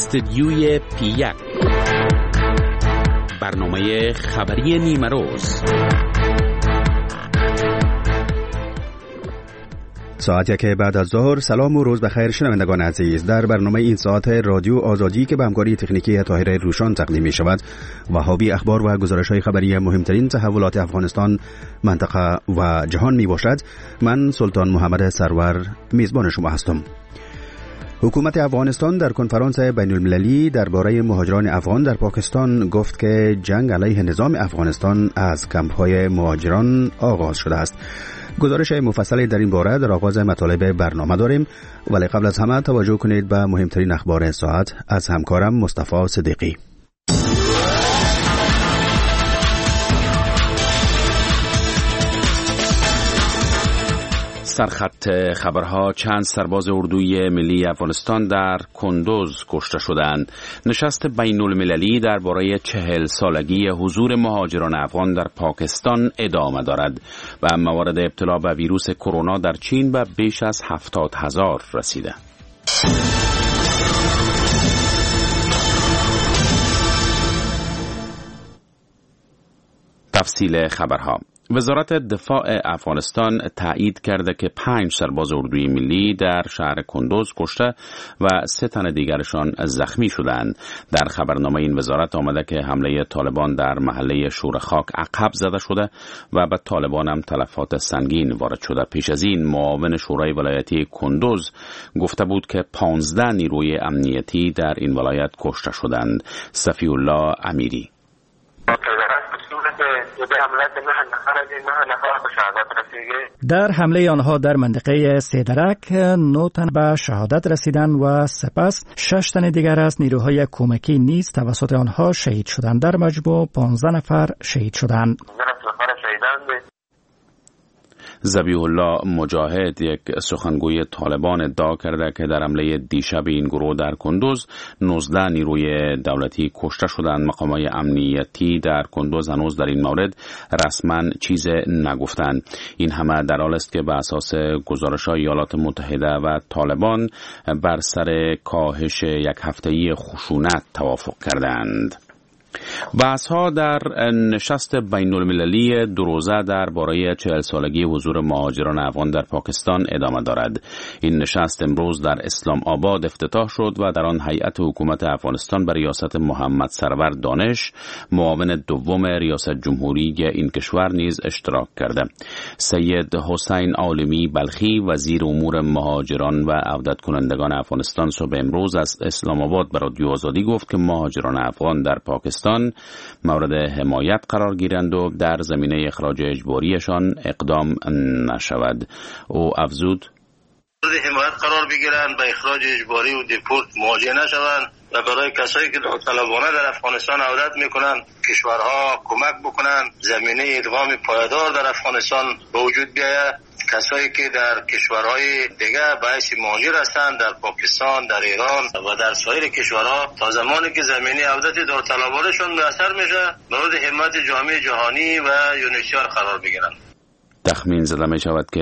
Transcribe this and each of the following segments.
استدیوی پی1 برنامه خبری نیمه روز. ساعت یک بعد از ظهر. سلام و روز بخیر شنوندگان عزیز. در برنامه این ساعت رادیو آزادی که به همکاری تکنیکی طاهر روشان تقدیم می شود و حاوی اخبار و گزارش‌های خبری مهمترین تحولات افغانستان، منطقه و جهان می باشد. من سلطان محمد سرور میزبان شما هستم. حکومت افغانستان در کنفرانس بین المللی درباره مهاجران افغان در پاکستان گفت که جنگ علیه نظام افغانستان از کمپ‌های مهاجران آغاز شده است. گزارش مفصلی در این باره در آغاز مطالب برنامه داریم، ولی قبل از همه توجه کنید به مهمترین اخبار ساعت از همکارم مصطفی صدیقی. سرخط خبرها: چند سرباز اردوی ملی افغانستان در کندوز کشته شدند. نشست بین المللی درباره 40 سالگی حضور مهاجران افغان در پاکستان ادامه دارد و موارد ابتلا به ویروس کرونا در چین به بیش از 70,000 رسیده. تفصیل خبرها: وزارت دفاع افغانستان تایید کرده که 5 سرباز اردوی ملی در شهر کندوز کشته و 3 تن دیگرشان زخمی شدند. در خبرنامه این وزارت آمده که حمله طالبان در محله شورخاک عقب زده شده و به طالبان هم تلفات سنگین وارد شده. پیش از این معاون شورای ولایتی کندوز گفته بود که 15 نیروی امنیتی در این ولایت کشته شدند. صفی الله امیری: در حمله آنها در منطقه سیدرک 9 تن به شهادت رسیدند و سپس 6 تن دیگر از نیروهای کمکی نیز توسط آنها شهید شدند. در مجموع 15 نفر شهید شدند. ذبیح الله مجاهد، یک سخنگوی طالبان، ادعا کرده که در حمله دیشب این گروه در کندوز 19 نیروی دولتی کشته شدند. مقامات امنیتی در کندوز هنوز در این مورد رسما چیز نگفتند. این همه در حالی است که به اساس گزارش‌های ایالات متحده و طالبان بر سر کاهش یک هفته‌ای خشونت توافق کردند. بحث‌ها در نشست بین المللی 2 روزه درباره 40 سالگی حضور مهاجران افغان در پاکستان ادامه دارد. این نشست امروز در اسلام آباد افتتاح شد و در آن هیئت حکومت افغانستان به ریاست محمد سرور دانش، معاون دوم ریاست جمهوری این کشور نیز اشتراک کرده. سید حسین عالمی بلخی، وزیر امور مهاجران و عودت کنندگان افغانستان، صبح امروز از اسلام آباد به رادیو آزادی گفت که مهاجران افغان در پاکستان مورد حمایت قرار گیرند و در زمینه اخراج اجباریشان اقدام نشود. او افزود: مورد حمایت قرار بگیرند، به اخراج اجباری و دیپورت مواجه نشوند و برای کسایی که داوطلبانه در افغانستان عودت میکنند کشورها کمک بکنند زمینه ادغام پایدار در افغانستان به وجود بیاید. کسایی که در کشورهای دیگه باعث مهاجر هستند، در پاکستان، در ایران و در سایر کشورها، تا زمانی که زمینه عودت داوطلبانشون میسر میشه مورد حمایت جامعه جهانی و یونیسیار قرار بگیرند. تخمین زده می شود که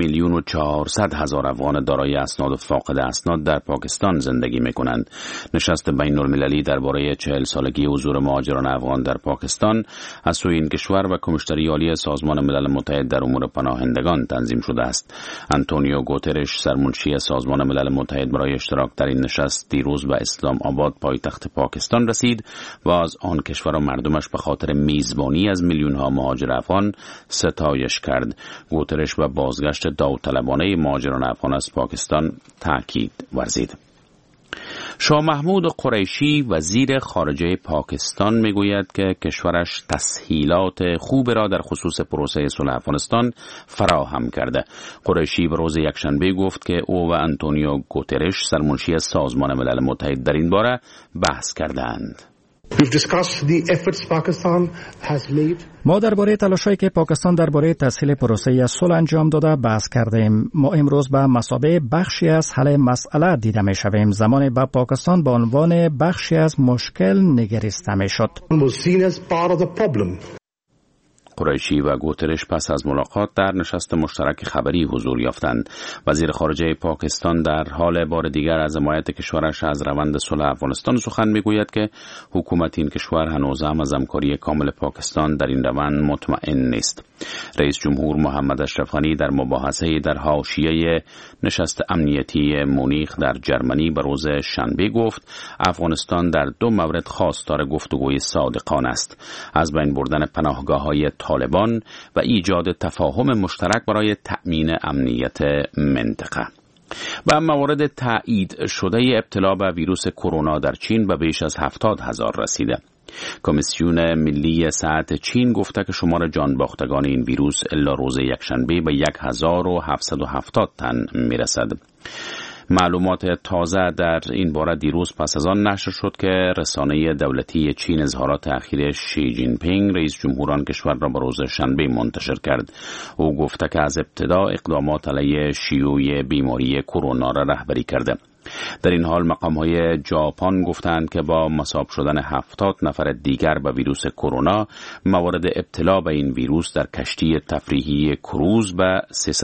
2,400,000 افغان دارای اسناد و فاقد اسناد در پاکستان زندگی می کنند. نشست بین المللی درباره 40 سالگی حضور مهاجران افغان در پاکستان از سوی این کشور و کمیشنری عالی سازمان ملل متحد در امور پناهندگان تنظیم شده است. آنتونیو گوترش، سرمنشی سازمان ملل متحد، برای اشتراک در این نشست دیروز به اسلام آباد، پایتخت پاکستان، رسید و از آن کشور و مردمش به خاطر میزبانی از میلیون‌ها مهاجر افغان ستایش کرد. گوترش به بازگشت داوطلبانه مهاجران افغان از پاکستان تاکید ورزید. شاه محمود قریشی، وزیر خارجه پاکستان، میگوید که کشورش تسهیلات خوب را در خصوص پروسه صلح افغانستان فراهم کرده. قریشی به روز یکشنبه گفت که او و آنتونیو گوترش، سرمنشی سازمان ملل متحد، در این باره بحث کردند. ما درباره تلاش‌هایی که پاکستان درباره تسهیل پروسه صلح انجام داده بحث کردیم. ما امروز به مثابه بخشی از حل مسئله دیده می‌شویم. زمانی به پاکستان به عنوان بخشی از مشکل نگریسته می‌شد. قریشی و گوترش پس از ملاقات در نشست مشترک خبری حضور یافتند. وزیر خارجه پاکستان در حال بار دیگر از حمایت کشورش از روند صلح افغانستان سخن میگوید که حکومت این کشور هنوز هم از همکاری کامل پاکستان در این روند مطمئن نیست. رئیس جمهور محمد اشرف غنی در مباحثه در حاشیه نشست امنیتی مونیخ در جرمنی به روز شنبه گفت افغانستان در دو مورد خواستار گفتگوی صادقانه است: از بین بردن پناهگاه‌های طالبان و ایجاد تفاهم مشترک برای تأمین امنیت منطقه. و موارد تایید شده ابتلا به ویروس کرونا در چین به بیش از 70,000 رسیده. کمیسیون ملی صحت چین گفته که شمار جان باختگان این ویروس الا روز یکشنبه به 1770 تن میرسد. معلومات تازه در این باره دیروز پس از آن نشر شد که رسانه دولتی چین اظهارات اخیر شی جین پینگ رئیس جمهور آن کشور را به روز شنبه منتشر کرد. او گفته که از ابتدا اقدامات علیه شیوع بیماری کرونا را رهبری کرده. در این حال مقام‌های ژاپن گفتند که با مصاب شدن 70 نفر دیگر به ویروس کرونا، موارد ابتلا به این ویروس در کشتی تفریحی کروز به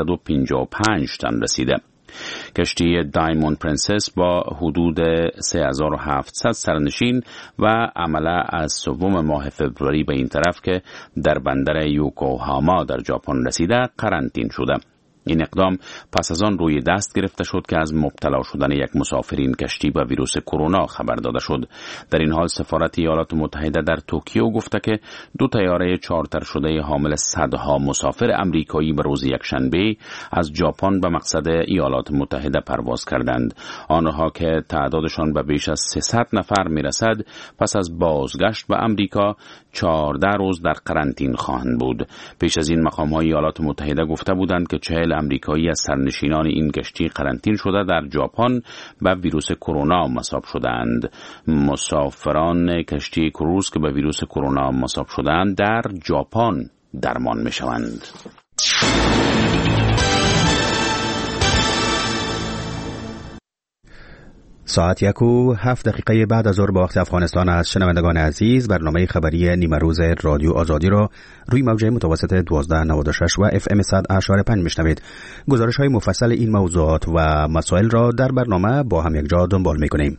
355 تن رسیده. کشتی دایموند پرنسس با حدود 3700 سرنشین و عمله از سوم ماه فوریه به این طرف که در بندر یوکوهاما در ژاپن رسیده قرنطین شده. این اقدام پس از آن روی دست گرفته شد که از مبتلا شدن یک مسافر این کشتی به ویروس کرونا خبر داده شد. در این حال سفارت ایالات متحده در توکیو گفته که 2 طیاره چارتر شده حامل صدها مسافر امریکایی به روز یکشنبه از ژاپن به مقصد ایالات متحده پرواز کردند. آنها که تعدادشان به بیش از 300 نفر میرسد پس از بازگشت به امریکا 14 روز در قرنطین خواهند بود. پیش از این مقام‌های ایالات متحده گفته بودند که 40 امریکایی از سرنشینان این کشتی قرنطین شده در ژاپن به ویروس کرونا مصاب شدند. مسافران کشتی کروز که به ویروس کرونا مصاب شدند در ژاپن درمان می‌شوند. ساعت 1:07 بعد از ظهر با وقت افغانستان از شنوندگان عزیز برنامه خبری نیمه روز رادیو آزادی را روی موجه متوسط 1296 و FM 100.5 میشنوید. گزارش های مفصل این موضوعات و مسائل را در برنامه با هم یک جا دنبال میکنیم.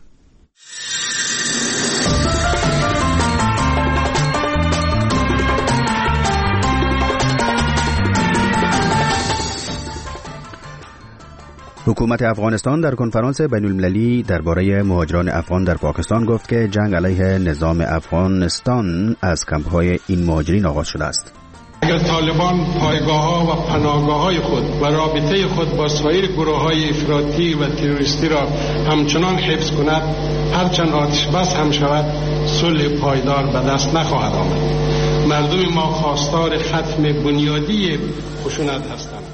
حکومت افغانستان در کنفرانس بین‌المللی درباره مهاجران افغان در پاکستان گفت که جنگ علیه نظام افغانستان از کمپ‌های این مهاجرین آغاز شده است. اگر طالبان پایگاه‌ها و پناهگاه‌های خود و رابطه خود با سایر گروه‌های افراطی و تروریستی را همچنان حفظ کند، هرچند آتش بس هم شود صلح پایدار به دست نخواهد آمد. مردم ما خواستار ختم بنیادی خشونت هستند.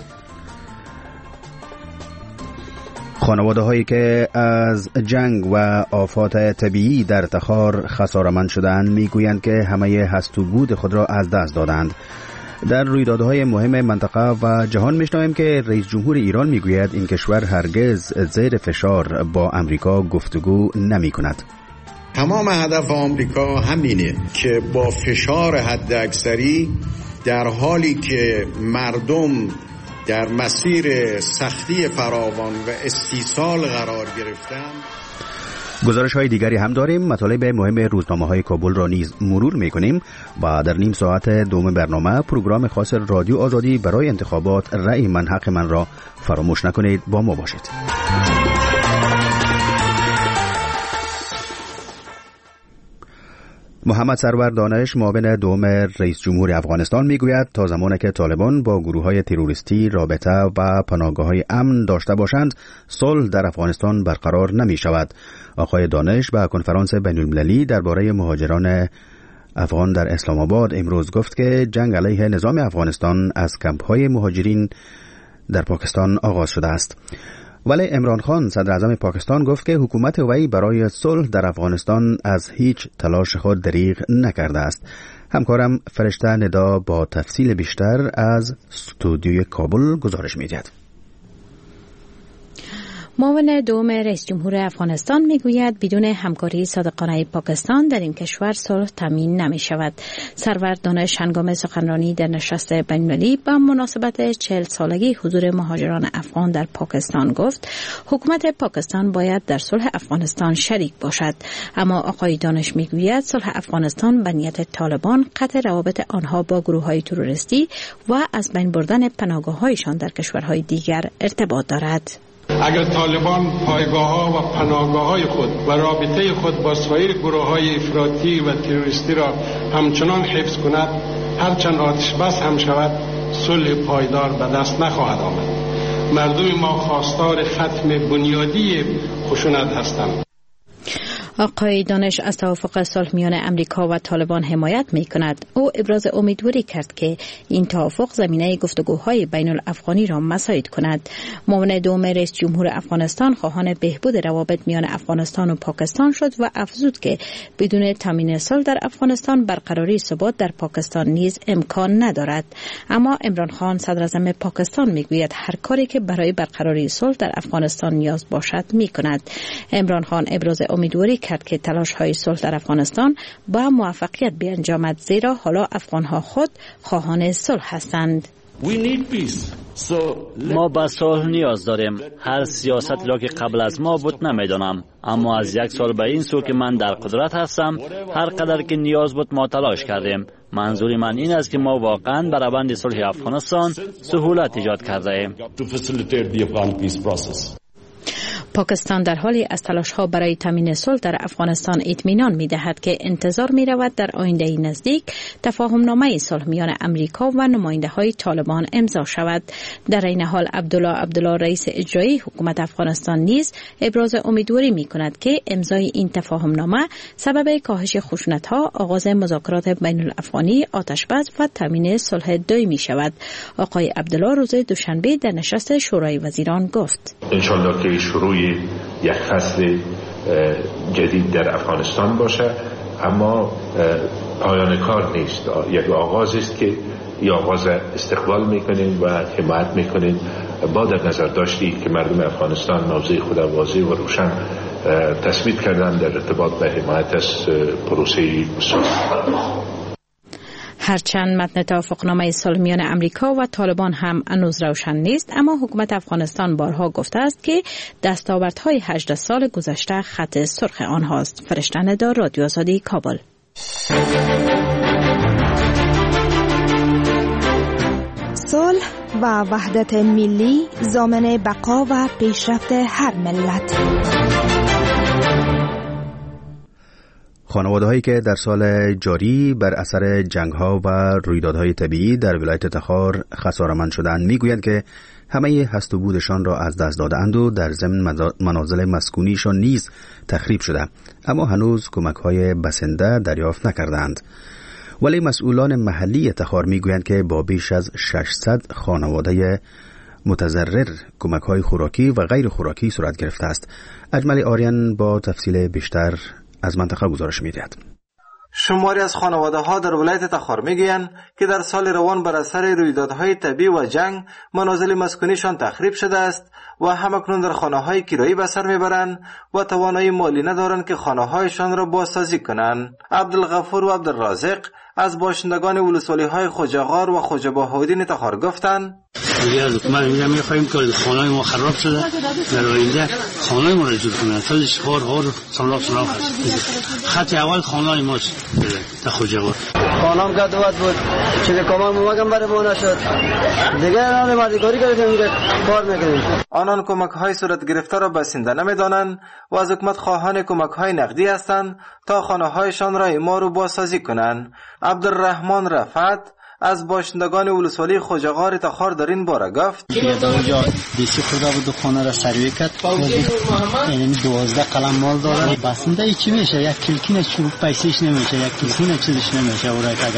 خانواده هایی که از جنگ و آفات طبیعی در تخار خساره‌مند شدند میگویند که همه هست و بود خود را از دست دادند. در رویدادهای مهم منطقه و جهان میشنویم که رئیس جمهور ایران میگوید این کشور هرگز زیر فشار با امریکا گفتگو نمی کند. تمام هدف آمریکا همینه که با فشار حد اکثری در حالی که مردم در مسیر سختی فراوان و استیصال قرار گرفتند. گزارش های دیگری هم داریم. مطالب مهم روزنامه های کابل را نیز مرور می کنیم و در نیم ساعت دوم برنامه پروگرام خاص رادیو آزادی برای انتخابات رأی من حق من را فراموش نکنید. با ما باشید. محمد سرور دانش معاون دوم رئیس جمهور افغانستان میگوید تا زمانی که طالبان با گروه‌های تروریستی رابطه و پناهگاه‌های امن داشته باشند صلح در افغانستان برقرار نمی شود. آقای دانش به کنفرانس بین‌المللی درباره مهاجران افغان در اسلام آباد امروز گفت که جنگ علیه نظام افغانستان از کمپ‌های مهاجرین در پاکستان آغاز شده است. ولی عمران خان صدر اعظم پاکستان گفت که حکومت وی برای صلح در افغانستان از هیچ تلاش خود دریغ نکرده است. همکارم فرشته ندا با تفصیل بیشتر از استودیوی کابل گزارش می‌دهد. معاون دوم رئیس جمهور افغانستان میگوید بدون همکاری صادقانه پاکستان در این کشور صلح تامین نمی شود. سرور دانش هنگام سخنرانی در نشست بین‌المللی با مناسبت 40 سالگی حضور مهاجران افغان در پاکستان گفت حکومت پاکستان باید در صلح افغانستان شریک باشد. اما آقای دانش میگوید صلح افغانستان به نیت طالبان قطع روابط آنها با گروه‌های تروریستی و از بین بردن پناهگاه‌هایشان در کشورهای دیگر ارتباط دارد. اگر طالبان پایگاه‌ها و پناهگاه‌های خود و رابطه خود با سایر گروه‌های افراطی و تروریستی را همچنان حفظ کند، هرچند آتش بس هم شود صلح پایدار به دست نخواهد آمد. مردم ما خواستار ختم بنیادی خشونت هستند. آقای دانش از توافق صلح میان امریکا و طالبان حمایت می کند. او ابراز امیدواری کرد که این توافق زمینه گفتگوهای بین الافغانی را مساعد کند. معاون دوم رئیس جمهور افغانستان خواهان بهبود روابط میان افغانستان و پاکستان شد و افزود که بدون تامین صلح در افغانستان برقراری ثبات در پاکستان نیز امکان ندارد. اما عمران خان صدر اعظم پاکستان میگوید هر کاری که برای برقراری صلح در افغانستان نیاز باشد می کند. عمران خان ابراز امیدواری کرد که تلاش‌های صلح در افغانستان با موفقیت بیانجامد، زیرا حالا افغان‌ها خود خواهان صلح هستند. ما به صلح نیاز داریم. هر سیاستی را که قبل از ما بود نمیدانم، اما از 1 سال به این سو که من در قدرت هستم هر قدر که نیاز بود ما تلاش کردیم. منظور من این است که ما واقعا بر روند صلح افغانستان سهولت ایجاد کرده ایم. پاکستان در حالی از تلاش‌ها برای تامین صلح در افغانستان اطمینان می‌دهد که انتظار می‌رود در آینده نزدیک تفاهم‌نامه صلح میان امریکا و نماینده‌های طالبان امضا شود. در این حال عبدالله رئیس اجرایی حکومت افغانستان نیز ابراز امیدواری می‌کند که امضای این تفاهم‌نامه سبب کاهش خشونت‌ها، آغاز مذاکرات بین الافغانی، آتش‌بس و تامین صلح دائمی شود. آقای عبدالله روز دوشنبه در نشست شورای وزیران گفت: انشالله که شروع یک فصل جدید در افغانستان باشه، اما پایان کار نیست، یک آغاز است که این آغاز استقبال میکنیم و حمایت میکنیم با در نظر داشتی که مردم افغانستان موضع خود واضح و روشن تثبیت کردن در ارتباط به حمایت از پروسه صلح. هرچند متن توافقنامه صلح میان امریکا و طالبان هم هنوز روشن نیست، اما حکومت افغانستان بارها گفته است که دستاوردهای 18 سال گذشته خط سرخ آنهاست. فرشته ندا، رادیو آزادی، کابل. صلح و وحدت ملی ضامن بقا و پیشرفت هر ملت. خانواده‌هایی که در سال جاری بر اثر جنگ‌ها و رویدادهای طبیعی در ولایت تخار خساره‌مند شدند می‌گویند که همه هست و بودشان را از دست دادند و در ضمن منازل مسکونیشان نیز تخریب شده، اما هنوز کمک‌های بسنده دریافت نکردند. ولی مسئولان محلی تخار می‌گویند که با بیش از 600 خانواده متضرر کمک‌های خوراکی و غیر خوراکی صورت گرفته است. اجمل آریان با تفصیل بیشتر از منطقه گزارش می‌دهد. شماری از خانواده‌ها در ولایت تخار می‌گویند که در سال روان بر اثر رویدادهای طبیعی و جنگ منازل مسکونیشان تخریب شده است و همکنون در خانه‌های کرایی به سر می‌برند و توانایی مالی ندارند که خانه‌هایشان را بازسازی کنند. عبدالغفور و عبدالرازق از باشندگان ولسوالی‌های خوجاغار و خوجه بهاءالدین تخار گفتند: دیگه از حکومت می‌خوایم که خانه‌های ما خراب شده، در آینده خانه‌های ما را جور کنند. سالش خور سراغ هست. خط اول خانه‌های ماست در خوجاغار. خانه‌ام که دوت بود، چیزی کمان مگم برای ما نشد. دیگه نه مردکاری کردیم، کار می‌کنیم. آنان کمک‌های صورت گرفته را بسنده نمی‌دانند و از حکومت خواهان کمک‌های نقدی هستند تا خانه‌هایشان را اعمار و بازسازی کنند. عبدالرحمن رفعت از باشندگان ولسوالی خوجاغار تخار در این باره گفت: در اونجا دیسی خورده بود و خانه را سروی کرد، یعنی 12 قلم مال داره. بسنده ای چی میشه؟ یک کلکین چوب پیسیش نمیشه، یک کلکین چیزش نمیشه. اگر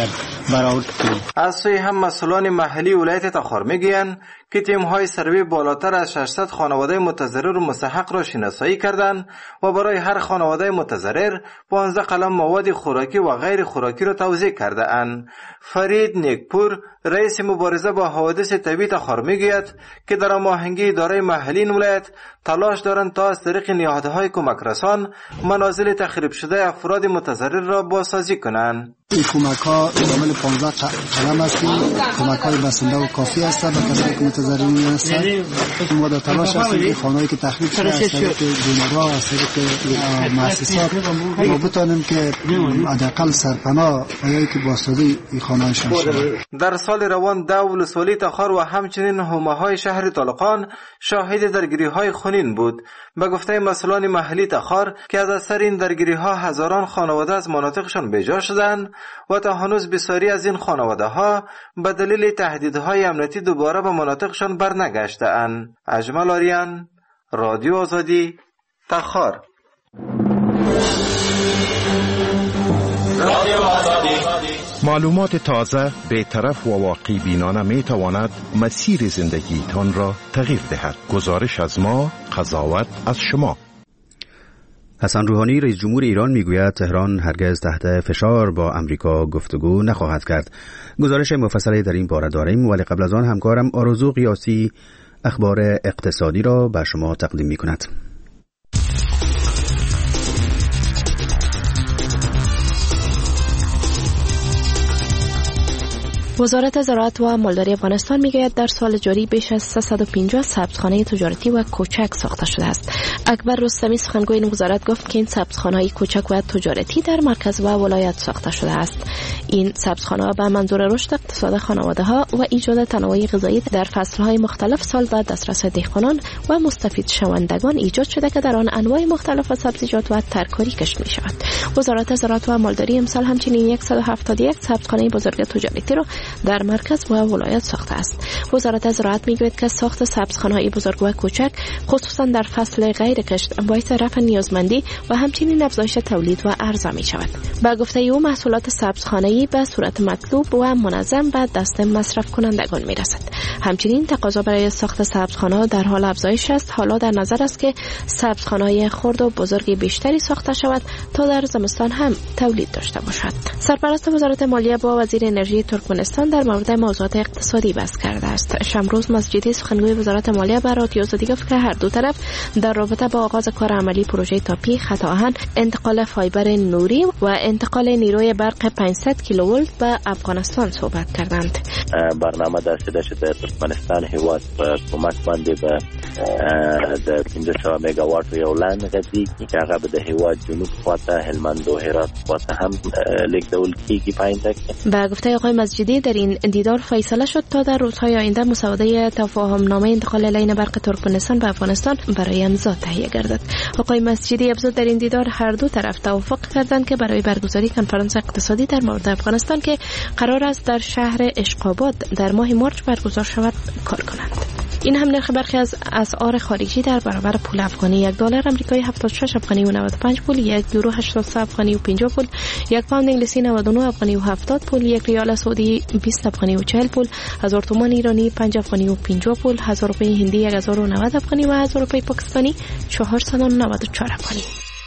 برآورد کنیم. از سوی هم مسئولان محلی ولایت تخار میگویند که تیم‌های سروی بالاتر از 600 خانواده متضرر و مستحق را شناسایی کردند و برای هر خانواده متضرر 15 قلم مواد خوراکی و غیر خوراکی را توزیع کرده اند. فرید نیکپور رئیس مبارزه با حوادث طبیعی تخار میگوید که در هماهنگی اداره محلی این ولایت تلاش دارند تا از طریق نهادهای کمک رسان منازل تخریب شده افراد متضرر را بازسازی کنند. این کمک‌ها شامل 15 قلم است که کمک‌های بسنده و کافی است به کسانی که متضررین هستند. ما در تلاش هستیم که خانه‌ای که تخریب شده از طریق دونرها از طریق مؤسسات ما بتوانیم که حداقل سرپناه برای که بازسازی این خانه‌هایشان شود. در سال روان ولسوالی تخار و همچنین حومه‌های شهر طالقان شاهد درگیری‌های خونین بود. به گفته مسئولان محلی تخار که از اثر این درگیری‌ها هزاران خانواده از مناطقشان بیجا شدند و تا هنوز بسیاری از این خانواده‌ها به دلیل تهدیدهای امنیتی دوباره به مناطقشان برنگشته‌اند. اجمل آریان، رادیو آزادی، تخار. معلومات تازه، بی‌طرف و واقعی بینانه می تواند مسیر زندگیتان را تغییر دهد. گزارش از ما، قضاوت از شما. حسن روحانی رئیس جمهور ایران میگوید تهران هرگز تحت فشار با امریکا گفتگو نخواهد کرد. گزارش مفصلی در این باره داریم، ولی قبل از آن همکارم آرزو قیاسی اخبار اقتصادی را به شما تقدیم می‌کند. وزارت زراعت و مالداری افغانستان میگوید در سال جاری بیش از 350 سبزخانه تجارتی و کوچک ساخته شده است. اکبر رستمی سخنگوی این وزارت گفت که این سبزخانه‌های کوچک و تجارتی در مرکز و ولایت ساخته شده است. این سبزخانه‌ها به منظور رشد اقتصاد خانواده‌ها و ایجاد تنوع غذایی در فصل‌های مختلف سال به دسترس دهقانان و مستفید شوندگان ایجاد شده که در آن انواع مختلف سبزیجات و ترکاری کشت می‌شود. وزارت زراعت و مالداری امسال همچنین 171 سبزخانه بزرگ تجارتی را در مرکز و ولایت ساخته است. وزارت زراعت میگوید که ساخت سبزخانه‌های بزرگ و کوچک خصوصا در فصل غیر کشت باعث رفع نیازمندی و همچنین افزایش تولید و عرضه می شود. با گفته او محصولات سبزخانه‌ای به صورت مطلوب و منظم به دست مصرف کنندگان می رسد. همچنین تقاضا برای ساخت سبزخانه‌ها در حال افزایش است. حالا در نظر است که سبزخانه‌های خرد و بزرگ بیشتری ساخته شود تا در زمستان هم تولید داشته باشد. سرپرست وزارت مالیه با وزیر انرژی ترکمنستان در مورد موضوعات اقتصادی بحث کرده است. شمروز مسجدی سخنگوی وزارت مالیه به رادیو آزادی گفت که هر دو طرف در رابطه با آغاز کار عملی پروژه تاپی، خط آهن، انتقال فایبر نوری و انتقال نیروی برق 500 کیلوولت به افغانستان صحبت کردند. برنامه داشته شده ترکمنستان هیواد به کمک باندې به د 1500 مگاوات یو لان غځي چې هغه به د هیواد جنوب خواته هلمند و هرات خواته هم لیکدول کیږي پاینده. به گفته آقای مسجدی در این دیدار فیصله شد تا در روزهای آینده مسوده تفاهم نامه انتقال لین برق ترکمنستان به افغانستان برای امضا تهیه گردد. آقای مسجدی افزود در این دیدار هر دو طرف توافق کردند که برای برگزاری کنفرانس اقتصادی در مورد افغانستان که قرار است در شهر اشقاباد در ماه مارچ برگزار شود کار کنند. این هم نرخ برخی از اسعار خارجی در برابر پول افغانی: $1 آمریکایی 76 افغانی و 95 پول، $1 83 افغانی و 50 پول، یک پوند انگلیسی 99 افغانی و 70 پول، یک ریال سعودی 20 افغانی و 40 پول، 1000 تومان ایرانی 5 افغانی و 50 پول، 1000 روپیه هندی 1090 افغانی و 1000 روپیه پاکستانی 494 افغانی.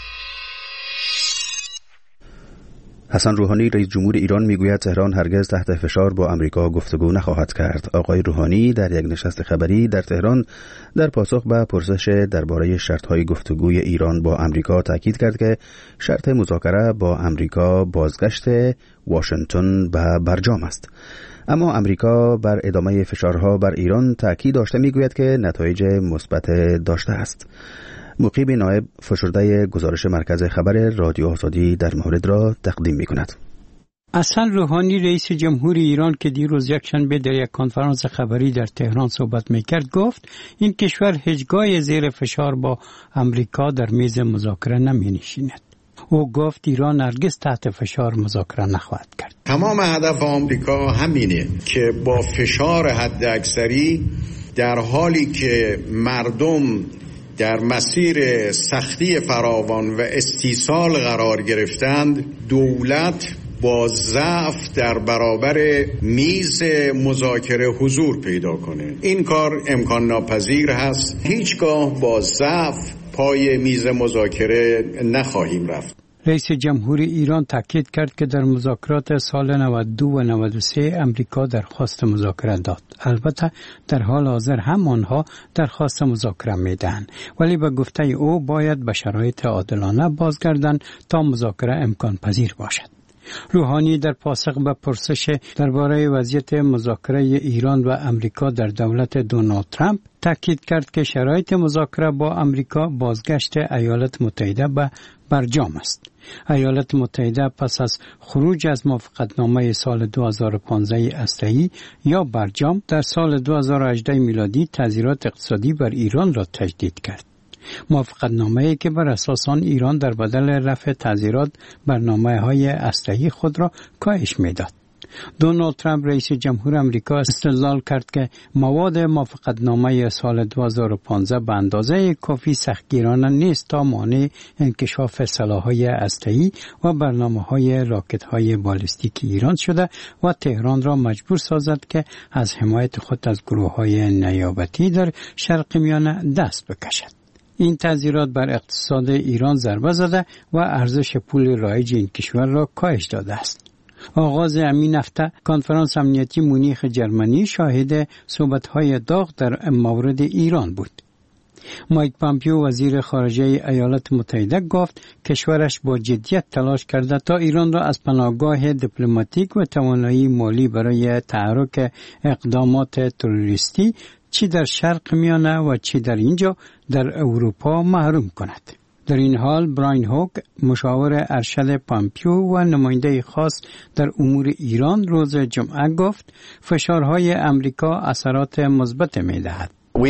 حسن روحانی رئیس جمهور ایران میگوید تهران هرگز تحت فشار با امریکا گفتگو نخواهد کرد. آقای روحانی در یک نشست خبری در تهران در پاسخ به پرسش درباره شرط‌های گفتگوی ایران با امریکا تاکید کرد که شرط مذاکره با امریکا بازگشت واشنگتن به برجام است. اما امریکا بر ادامه فشارها بر ایران تاکید داشته میگوید که نتایج مثبت داشته است. مقیب نایب فشرده گزارش مرکز خبر رادیو آزادی در مورد را تقدیم می کند. حسن روحانی رئیس جمهور ایران که دیروز یکشنبه در یک کنفرانس خبری در تهران صحبت میکرد گفت این کشور هیچگاه زیر فشار با امریکا در میز مذاکره نمی نشیند. او گفت ایران هرگز تحت فشار مذاکره نخواهد کرد. تمام هدف آمریکا همینه که با فشار حداکثری در حالی که مردم در مسیر سختی فراوان و استیصال قرار گرفتند، دولت با ضعف در برابر میز مذاکره حضور پیدا کنه. این کار امکان ناپذیر هست. هیچگاه با ضعف پای میز مذاکره نخواهیم رفت. رئیس جمهوری ایران تاکید کرد که در مذاکرات سال 92 و 93 امریکا درخواست مذاکره داد. البته در حال حاضر هم آنها درخواست مذاکره میدهند، ولی به گفته او باید به شرایط عادلانه بازگردند تا مذاکره امکان پذیر باشد. روحانی در پاسخ به پرسش درباره وضعیت مذاکره ایران و امریکا در دولت دونالد ترامپ تاکید کرد که شرایط مذاکره با امریکا بازگشت ایالات متحده به برجام است. ایالات متحده پس از خروج از موافقتنامه سال 2015 اسلحه‌ای یا برجام در سال 2018 میلادی تعزیرات اقتصادی بر ایران را تجدید کرد. موافقتنامه‌ای که بر اساس آن ایران در بدل رفع تعزیرات برنامه‌های اسلحه‌ای خود را کاهش می‌داد. دونالد ترامپ رئیس جمهور آمریکا استدلال کرد که مواد موافقتنامه سال 2015 به اندازه کافی سختگیرانه نیست تا مانع انکشاف سلاح‌های اسلحه‌ای و برنامه‌های راکت‌های بالستیک ایران شده و تهران را مجبور سازد که از حمایت خود از گروه‌های نیابتی در شرق میانه دست بکشد. این تعزیرات بر اقتصاد ایران ضربه زده و ارزش پول رایج این کشور را کاهش داده است. آغاز همین هفته کنفرانس امنیتی مونیخ جرمنی شاهد صحبت‌های داغ در مورد ایران بود. مایک پامپیو وزیر خارجه ایالات متحده گفت کشورش با جدیت تلاش کرده تا ایران را از پناهگاه دیپلماتیک و توانایی مالی برای تحرک اقدامات تروریستی چی در شرق میانه و چی در اینجا در اروپا محروم کند. در این حال براین هوک مشاور ارشد پامپیو و نماینده خاص در امور ایران روز جمعه گفت فشارهای امریکا اثرات مثبت می‌دهد.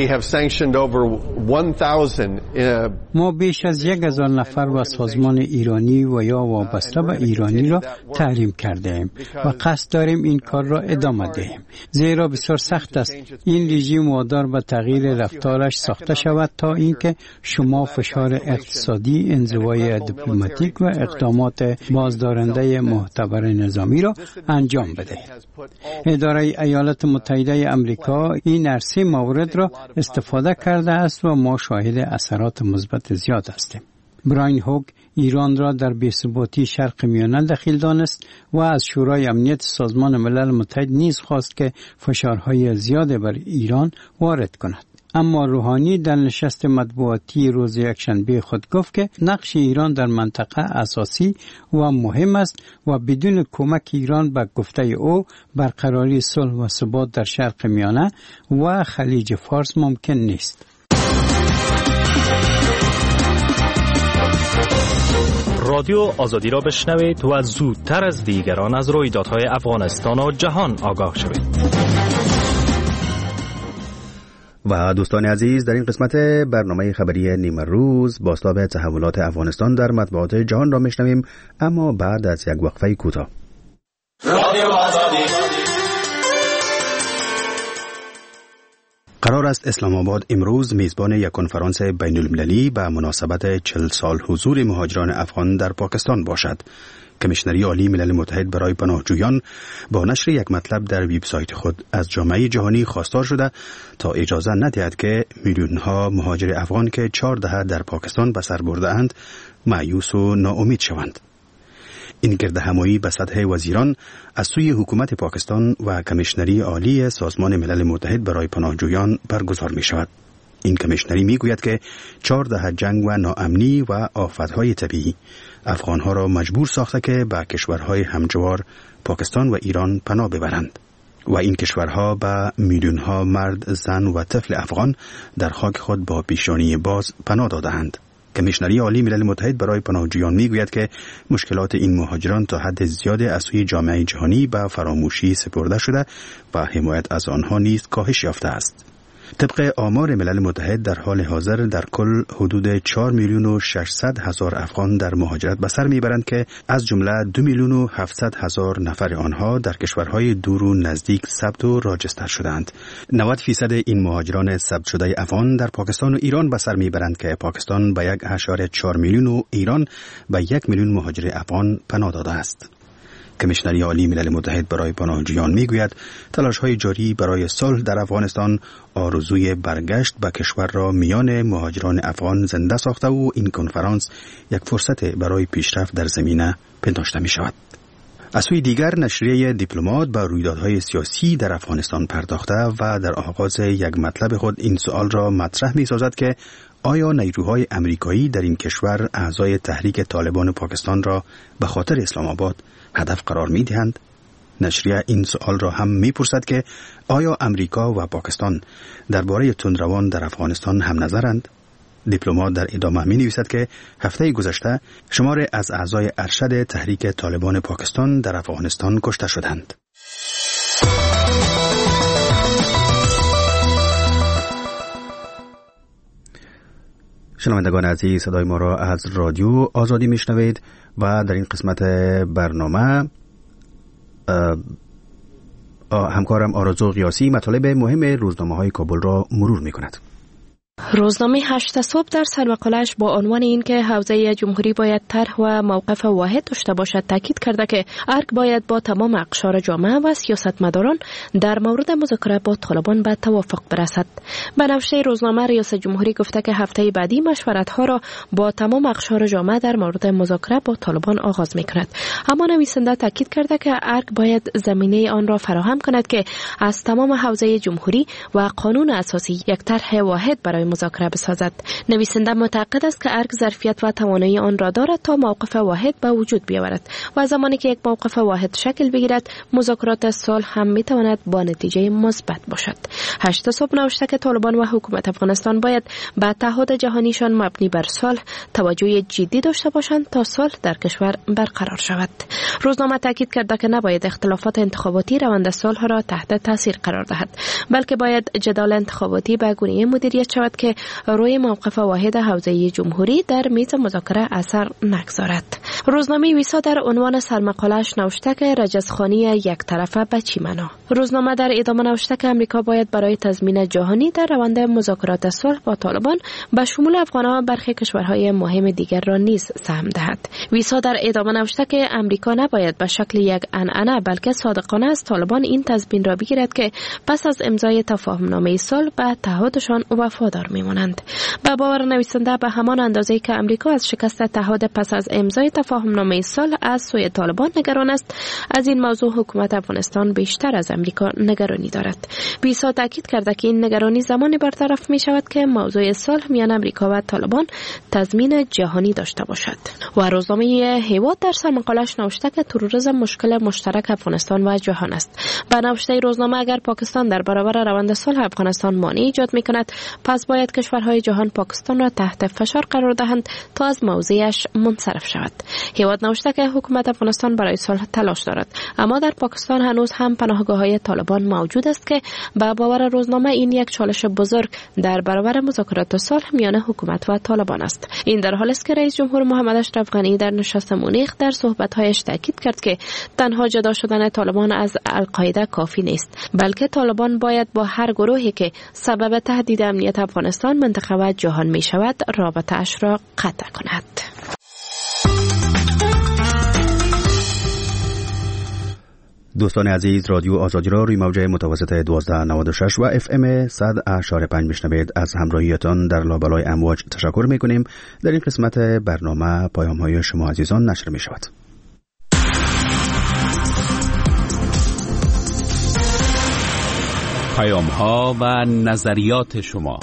ما بیش از 1000 نفر و سازمان ایرانی و یا وابسته به ایرانی را تحریم کرده ایم و قصد داریم این کار را ادامه دهیم، زیرا بسیار سخت است این رژیم وادار به تغییر رفتارش ساخته شود تا اینکه شما فشار اقتصادی، انزوای دیپلماتیک و اقدامات بازدارنده معتبر نظامی را انجام بدهید. اداره ایالات متحده آمریکا این عرصه مورد را استفاده کرده است و ما شاهد اثرات مثبت زیاد هستیم. براین هوک ایران را در بی‌ثباتی شرق میانه دخیل دانست و از شورای امنیت سازمان ملل متحد نیز خواست که فشارهای زیاد بر ایران وارد کند. اما روحانی در نشست مطبوعاتی روز یکشنبه خود گفت که نقش ایران در منطقه اساسی و مهم است و بدون کمک ایران به گفته او برقراری صلح و ثبات در شرق میانه و خلیج فارس ممکن نیست. رادیو آزادی را بشنوید و زودتر از دیگران از رویدادهای افغانستان و جهان آگاه شوید. و دوستان عزیز، در این قسمت برنامه خبری نیمه روز بازتاب تحولات افغانستان در مطبوعات جهان را میشنویم، اما بعد از یک وقفه کوتاه. رادیو آزادی. قرار است اسلام آباد امروز میزبان یک کنفرانس بین المللی به مناسبت 40 سال حضور مهاجران افغان در پاکستان باشد. کمیشنری عالی ملل متحد برای پناهجویان با نشر یک مطلب در وبسایت خود از جامعه جهانی خواستار شده تا اجازه ندهد که میلیون‌ها مهاجر افغان که 4 دهه در پاکستان به سر برده‌اند مایوس و ناامید شوند. این گردهمایی به سطح وزیران از سوی حکومت پاکستان و کمیشنری عالی سازمان ملل متحد برای پناهجویان برگزار می شود. این کمیشنری می گوید که 4 دهه جنگ و ناامنی و آفتهای طبیعی افغانها را مجبور ساخته که به کشورهای همجوار پاکستان و ایران پناه ببرند و این کشورها به میلیون‌ها مرد، زن و طفل افغان در خاک خود با پیشانی باز پناه داده‌اند. کمیشنری عالی ملل متحد برای پناهجویان میگوید که مشکلات این مهاجران تا حد زیاد از سوی جامعه جهانی به فراموشی سپرده شده و حمایت از آنها نیز کاهش یافته است. طبق آمار ملل متحد در حال حاضر در کل حدود 4,600,000 افغان در مهاجرت به سر میبرند که از جمله 2,700,000 نفر آنها در کشورهای دور و نزدیک ثبت و راجستر شدند. 90% این مهاجران ثبت شده افغان در پاکستان و ایران به سر میبرند که پاکستان به 1.4 میلیون و ایران به 1 میلیون مهاجر افغان پناه داده است. کمیشنری عالی ملل متحد برای پناهجویان میگوید تلاش‌های جاری برای صلح در افغانستان آرزوی برگشت به کشور را میان مهاجران افغان زنده ساخته و این کنفرانس یک فرصت برای پیشرفت در زمینه پنداشته می شود. از سوی دیگر نشریه دیپلمات به رویدادهای سیاسی در افغانستان پرداخته و در آغاز یک مطلب خود این سوال را مطرح می سازد که آیا نیروهای امریکایی در این کشور اعضای تحریک طالبان پاکستان را به خاطر اسلام آباد هدف قرار می دهند؟ نشریه این سوال را هم می پرسد که آیا امریکا و پاکستان درباره تندروان در افغانستان هم نظرند؟ دیپلمات در ادامه می نویسد که هفته گذشته شمار از اعضای ارشد تحریک طالبان پاکستان در افغانستان کشته شدند. شنوندگان عزیز، صدای ما را از رادیو آزادی میشنوید و در این قسمت برنامه همکارم آرزو قیاسی مطالب مهم روزنامه‌های کابل را مرور می‌کند. روزنامه 8 صبح در سرمقاله‌اش با عنوان اینکه حوزه جمهوری باید طرح و موقف واحد داشته باشد تاکید کرده که ارگ باید با تمام اقشار جامعه و سیاستمداران در مورد مذاکره با طالبان به توافق برسد. به نوشته روزنامه ریاست جمهوری گفته که هفته بعدی مشورت‌ها را با تمام اقشار جامعه در مورد مذاکره با طالبان آغاز می‌کند. اما نویسنده تاکید کرده که ارگ باید زمینه آن را فراهم کند که از تمام حوزه جمهوری و قانون اساسی یک طرح واحد برای مذاکره بسازد. نویسنده معتقد است که ارگ ظرفیت و توانایی آن را دارد تا موقف واحد به وجود بیاورد و زمانی که یک موقف واحد شکل بگیرد مذاکرات صلح هم میتواند با نتیجه مثبت باشد. 8 صبح نوشته که طالبان و حکومت افغانستان باید به تعهد جهانیشان مبنی بر صلح توجه جدی داشته باشند تا صلح در کشور برقرار شود. روزنامه تاکید کرده که نباید اختلافات انتخاباتی روند صلح را تحت تاثیر قرار دهد، بلکه باید جدال انتخاباتی به گونه‌ای مدیریت شود که روی موقف واحد حوزه جمهوری در میز مذاکره اثر نگذارد. روزنامه ویسا در عنوان سرمقاله‌اش نوشته که رجزخوانی یک طرفه به چی معنا؟ روزنامه در ادامه نوشته که امریکا باید برای تضمین جهانی در روند مذاکرات صلح با طالبان به شمول افغان‌ها برخی کشورهای مهم دیگر را نیز سهم دهد. ویسا در ادامه نوشته که امریکا نباید به شکل یک عنعنه بلکه صادقانه از طالبان این تضمین را بگیرد که پس از امضای تفاهمنامه صلح به تعهدشان وفادار میمانند. به باور نویسنده به همان اندازه که امریکا از شکست تعهد پس از امضای تفاهمنامه صلح از سوی طالبان نگران است، از این موضوع حکومت افغانستان بیشتر از امریکا نگرانی دارد. ویسا تاکید کرده که این نگرانی زمانی برطرف می شود که موضوع صلح میان امریکا و طالبان تضمین جهانی داشته باشد. و روزنامه هیواد در سرمقاله‌اش نوشته که تروریسم مشکل مشترک افغانستان و جهان است. به نوشته روزنامه اگر پاکستان در برابر روند صلح افغانستان مانع ایجاد می‌کند، پس باید کشورهای جهان پاکستان را تحت فشار قرار دهند تا از موضعش منصرف شود. هیواد نوشته که حکومت افغانستان برای صلح تلاش دارد، اما در پاکستان هنوز هم پناهگاه‌های طالبان موجود است که به باور روزنامه این یک چالش بزرگ در برابر مذاکرات صلح میان حکومت و طالبان است. این در حالی است که رئیس جمهور محمد اشرف غنی در نشست مونیخ در صحبت‌هایش تاکید کرد که تنها جدا شدن طالبان از القاعده کافی نیست، بلکه طالبان باید با هر گروهی که سبب تهدید امنیت افغانستان، منطقه و جهان می شود رابطه اش را قطع کند. دوستان عزیز، رادیو آزادی را روی موج متوسط 1296 و FM 100.5 میشنوید. از همراهیتان در لابلای امواج تشکر میکنیم. در این قسمت برنامه پیام های شما عزیزان نشر می شود. پیام ها و نظریات شما.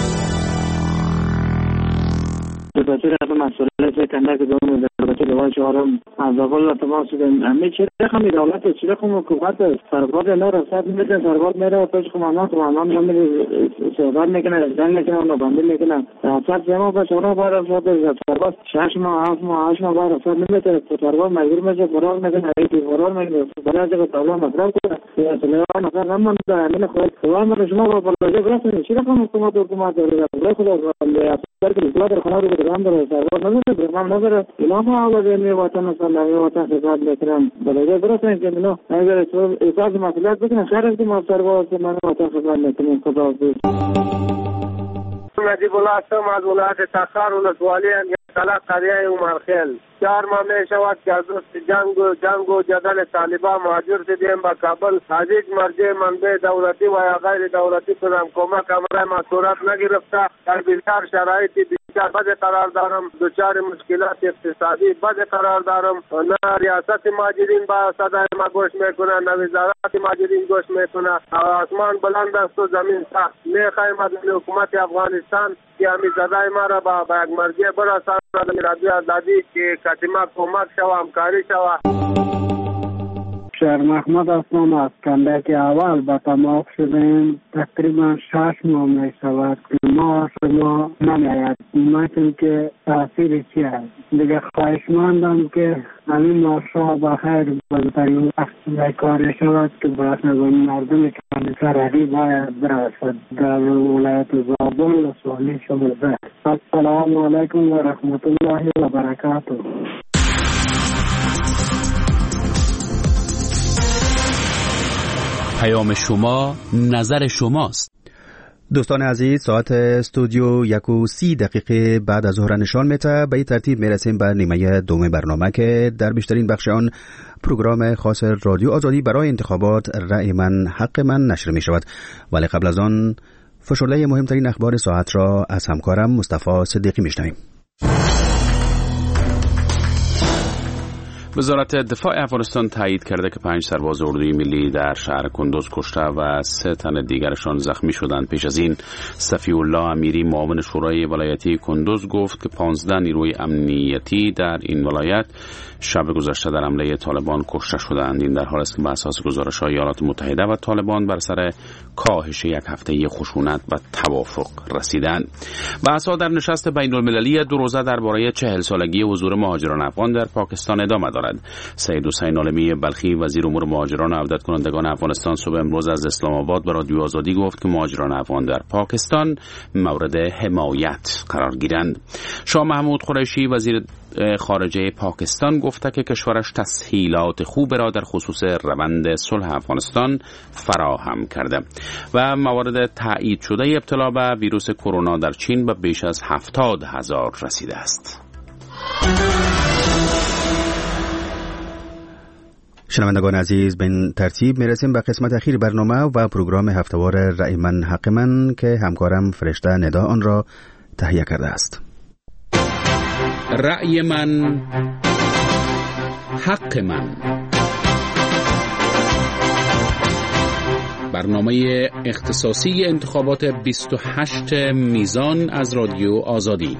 بسیار از مسئله سکنده که دارم در دوای چهارم از اول تماس شدیم. همه چی رقم دولت چی رقم حکومت سرباز اینا رسد میده، سرباز میره پیش قماندان میره صحبت میکنه، جنگ میکنه، نوبندی میکنه. رسد زمان به چهارم باید رسد سرباز 6 ماه 7 ماه 8 ماه باید رسد نمیده. سرباز مجبور میشه فرار میکنه، فرار میکنه برای اینکه طالبان مطرح کنه. سلیمان مثلا نمان همین خود قوام شما با بلوجه برسید چی رقم حکومت داره. برای خدا در که خانه رو برام داره سرباز نمیده، برام نداره. اینا ما آوازه وطن سلامی وطن خدمت میکنم. بلوجه برسید که اینا اگر احساس مسئولیت بکنن شهر که ما سرباز من وطن خدمت میکنیم. خدا حافظ. نجیب الله هستم از ولایت تخار ولسوالی طلاق قریه عمرخیل 4 ماه می شود که از جنگ و جدل طالبان مهاجر شدیم به کابل. از هیچ مرجع منبع دولتی و یا غیر دولتی کنم کمک امرای ما صورت نگرفته. در بسیار شرایطی بسیار بد قرار دارم، دچار مشکلات اقتصادی بد قرار دارم. نه ریاست مهاجرین با صدای ما گوش میکنه، نه وزارت مهاجرین گوش میکنه. آسمان بلند است و زمین سخت. میخوایم از حکومت افغانستان که همین صدای ما را با یک مرجع برساند، رادیو آزادی که کتیما کمک شوه، همکاری شوه. شهر محمد هستم از کندک اول به تماق شدیم. تقریبا 6 ماه می شود که ما شما نمیاید. میتونم که تاثیر چی هست دیگه. خواهشمندم که همین ماشا بخیر بزرگترین وقت کاری شود که باید مردم که سرحدی باید برسد در ولایت زابل و سوالی شمال. السلام علیکم و رحمت الله و برکاته. پیام شما نظر شماست. دوستان عزیز، ساعت استودیو 1:30 بعد از ظهر نشان میده. به این ترتیب میرسیم به نیمه دوم برنامه که در بیشترین بخش آن پروگرام خاص رادیو آزادی برای انتخابات رأی من حق من نشر می شود. ولی قبل از آن فشرده مهمترین اخبار ساعت را از همکارم مصطفی صدیقی میشنویم. وزارت دفاع افغانستان تایید کرده که 5 سرباز اردوی ملی در شهر کندوز کشته و 3 تن دیگرشان زخمی شدند. پیش از این صفی الله امیری معاون شورای ولایتی کندوز گفت که 15 نیروی امنیتی در این ولایت شب گذشته در حمله طالبان کشته شدند. این در حالی است که بر اساس گزارش‌های ایالات متحده و طالبان بر سر کاهش 1 هفته خشونت و توافق رسیدند. بحث‌ها در نشست بین‌المللی 2 روزه درباره 40 سالگی حضور مهاجران افغان در پاکستان ادامه دارد. سید حسین عالمی بلخی وزیر امور مهاجران و عودت کنندگان افغانستان صبح امروز از اسلام آباد به رادیو آزادی گفت که مهاجران افغان در پاکستان مورد حمایت قرار گیرند. شاه محمود قریشی وزیر خارجه پاکستان گفته که کشورش تسهیلات خوب را در خصوص روند صلح افغانستان فراهم کرده و موارد تایید شده ابتلا به ویروس کرونا در چین به بیش از 70,000 رسیده است. شنوندگان عزیز، به این ترتیب میرسیم به قسمت اخیر برنامه و پروگرام هفتهوار رأی من حق من که همکارم فرشته ندا آن را تهیه کرده است. رأی من حق من، برنامه اختصاصی انتخابات 28 میزان از رادیو آزادی.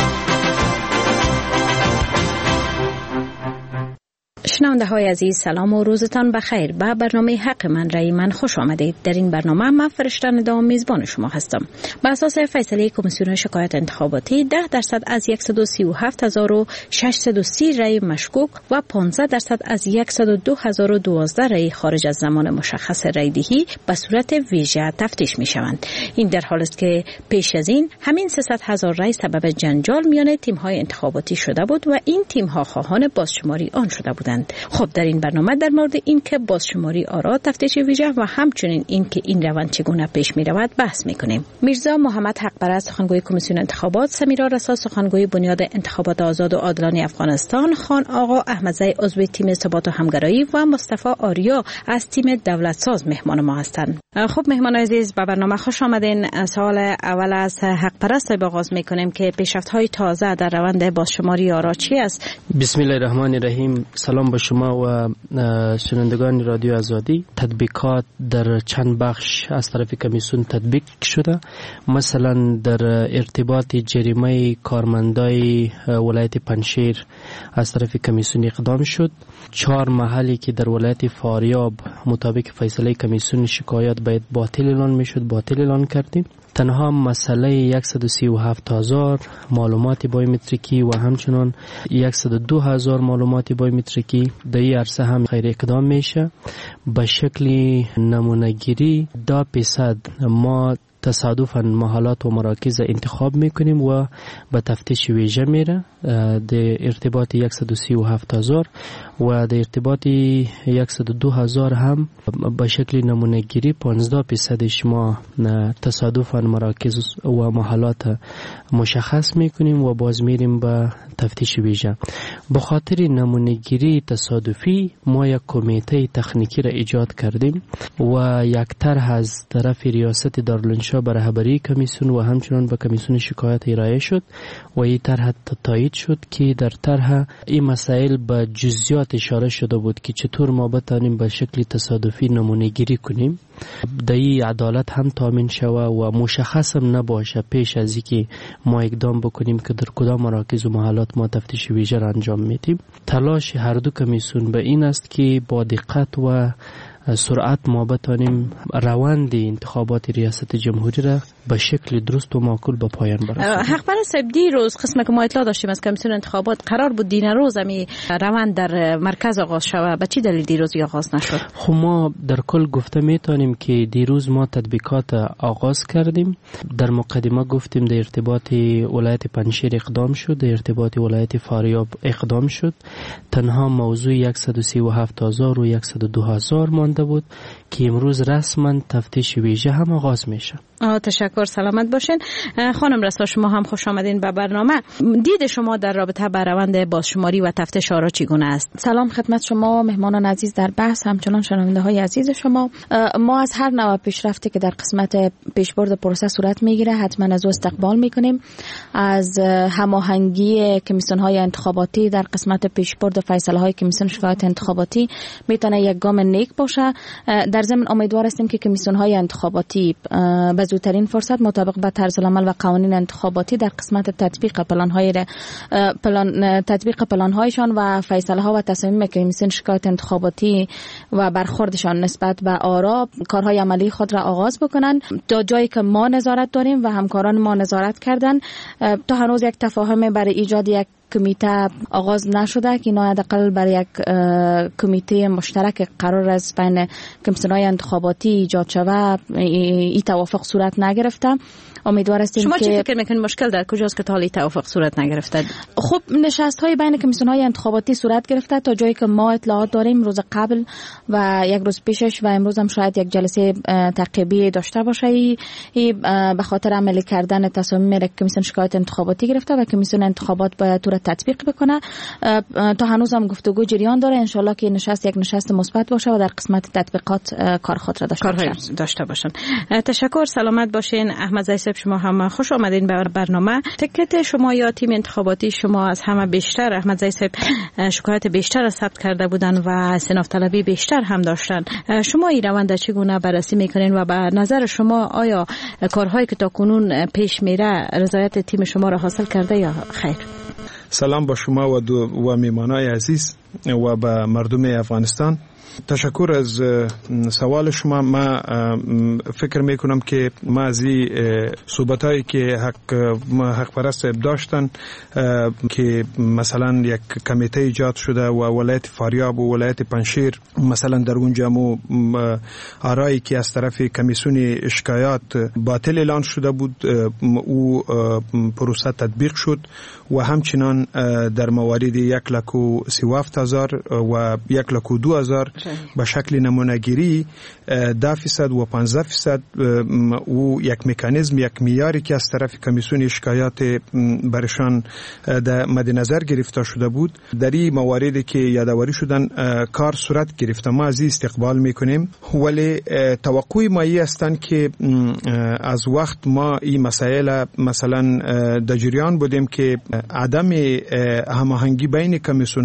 شنونده های عزیز، سلام و روزتان بخیر. به برنامه حق من رأی من خوش آمدید. در این برنامه من فرشته ندا میزبان شما هستم. بر اساس فیصله کمیسیون شکایت انتخاباتی 10% از 137,630 رأی مشکوک و 15% از 102,012 رأی خارج از زمان مشخص رأی دهی به صورت ویژه تفتیش می شوند. این در حالی است که پیش از این همین 300,000 رأی سبب جنجال میان تیم های انتخاباتی شده بود و این تیم ها خواهان بازشماری آن شده بودند. خب در این برنامه در مورد این که بازشماری آرا، تفتیش ویژه و همچنین این که این روند چگونه پیش می رود بحث می کنیم. میرزا محمد حقپرست سخنگوی کمیسیون انتخابات، سمیرا رسا سخنگوی بنیاد انتخابات آزاد و عادلانه افغانستان، خان آقا احمدزی عضو تیم ثبات و همگرایی و مصطفی آریا از تیم دولت ساز مهمان ما هستند. خب مهمان عزیز، به برنامه خوش آمدین. سوال اول از حقپرست آغاز می کنیم که پیشرفت‌های تازه در روند بازشماری آرا چی است؟ بسم الله الرحمن الرحیم. سلام به شما و شنوندگان رادیو آزادی. تطبیقات در چند بخش از طرف کمیسیون تطبیق شده. مثلا در ارتباط جریمه کارمندای ولایت پنجشیر از طرف کمیسیون اقدام شد. 4 محلی که در ولایت فاریاب مطابق فیصله کمیسیون شکایت باید باطل اعلان میشد، باطل اعلان کردیم. تنها مسئله 137,000 معلومات بایومتریکی و همچنان 102,000 معلومات بایومتریکی در این عرصه هم غیر اقدام میشه. به شکل نمونه‌گیری 10% ما تصادفاً محلات و مراکز انتخاب میکنیم و به تفتیش ویژه میره. در ارتباط 137,000 و در ارتباط 102,000 هم به شکل نمونه گیری 15% ما تصادفاً مراکز و محلات مشخص میکنیم و باز میریم به تفتیش ویژه. به خاطر نمونه گیری تصادفی ما یک کمیته تکنیکی را ایجاد کردیم و یک طرح از طرف ریاست دارالانشا به رهبری کمیسیون و همچنان به کمیسیون شکایت ارائه شد و این طرح تایید شد که در طرح این مسائل به جزئیات اشاره شده بود که چطور ما بتانیم به شکل تصادفی نمونه گیری کنیم، دایی عدالت هم تامین شوه و مشخص هم نباشه پیش از اینکه ما اقدام بکنیم که در کدام مراکز و محلات ما تفتیش ویژه را انجام میدیم. تلاش هر دو کمیسیون به این است که با دقت و سرعت ما بتانیم روند انتخابات ریاست جمهوری را به شکل درست و معقول به پایان برسانیم. حق صاحب، دیروز قسمت که ما اطلاع داشتیم از کمیسیون انتخابات قرار بود دین روز می روند در مرکز آغاز شود، به چی دلیل دیروز آغاز نشد؟ خب ما در کل گفته میتونیم که دیروز ما تطبیقات آغاز کردیم. در مقدمه گفتیم در ارتباط ولایت پنجشیر اقدام شد، در ارتباط ولایت فاریاب اقدام شد. تنها موضوع 137,000 و 102,000 مانده بود که امروز رسما تفتیش ویژه هم آغاز میشه. تشکر، سلامت باشین. خانم رسا، شما هم خوش آمدین به برنامه. دید شما در رابطه با روند بازشماری و تفتیش آرا چگونه است؟ سلام خدمت شما مهمانان عزیز در بحث، همچنان شنونده های عزیز شما. ما از هر نوع پیشرفتی که در قسمت پیشبرد پروسه صورت میگیره حتما از او استقبال میکنیم. از هماهنگی کمیسیون های انتخاباتی در قسمت پیشبرد فیصله های کمیسیون شکایت انتخاباتی میتونه یک گام نیک باشه. در ضمن امیدوار هستیم که کمیسیون های انتخاباتی به زودترین فرصت مطابق با طرز العمل و قوانین انتخاباتی در قسمت تطبیق پلان هایشان و فیصله ها و تصامیم کمیسیون شکایت انتخاباتی و برخوردشان نسبت به آرا کارهای عملی خود را آغاز بکنند. تا جایی که ما نظارت داریم و همکاران ما نظارت کردن، تا هنوز یک تفاهم برای ایجاد یک کمیته آغاز نشده که اینا حداقل برای یک کمیته مشترک قرار است بین کمیسیون‌های انتخاباتی ایجاد شود، این توافق صورت نگرفته. امیدوار هستیم شما چی فکر میکنید مشکل در کجاست که تا حالا توافق صورت نگرفته؟ خب نشست‌های بین کمیسیون‌های انتخاباتی صورت گرفته تا جایی که ما اطلاعات داریم روز قبل و یک روز پیشش و امروز هم شاید یک جلسه تعقیبی داشته باشه. به خاطر عملی کردن تصامیم کمیسیون شکایت انتخاباتی گرفته و کمیسیون انتخابات باید تو را تطبیق بکنه. تا هنوز هم گفتگو جریان داره. ان شاءالله که نشست یک نشست مثبت باشه و در قسمت تطبیقات کار خود را داشته باشن. تشکر، سلامت باشین. احمد زیسب، شما هم خوش آمدین به برنامه. فکرت شما یا تیم انتخاباتی شما از همه بیشتر، احمد زیسب، شکایت بیشتر ثبت کرده بودن و استئناف طلبی بیشتر هم داشتن. شما این روند چگونه بررسی میکنین و به نظر شما آیا کارهایی که تا کنون پیش میره رضایت تیم شما را حاصل کرده یا خیر؟ سلام با شما و میمانای عزیز و به مردم افغانستان. تشکر از سوال شما. ما فکر میکنم که ما از این صحبتایی که حق پرست داشتن که مثلا یک کمیته ایجاد شده و ولایت فاریاب و ولایت پنجشیر مثلا در اونجا آرایی که از طرف کمیسیون شکایات باطل اعلان شده بود او پروسه تطبیق شد و همچنان در موارد 137,000 و 102,000 به شکل نمونه‌گیری 10% و 15% او یک مکانیزم، یک معیاری که از طرف کمیسیون شکایات برشان در مد نظر گرفته شده بود در این مواردی که یادآوری شدن کار صورت گرفته. ما از این استقبال میکنیم، ولی توقع ما این استن که از وقت ما این مسائل مثلا در جریان بودیم که عدم هماهنگی بین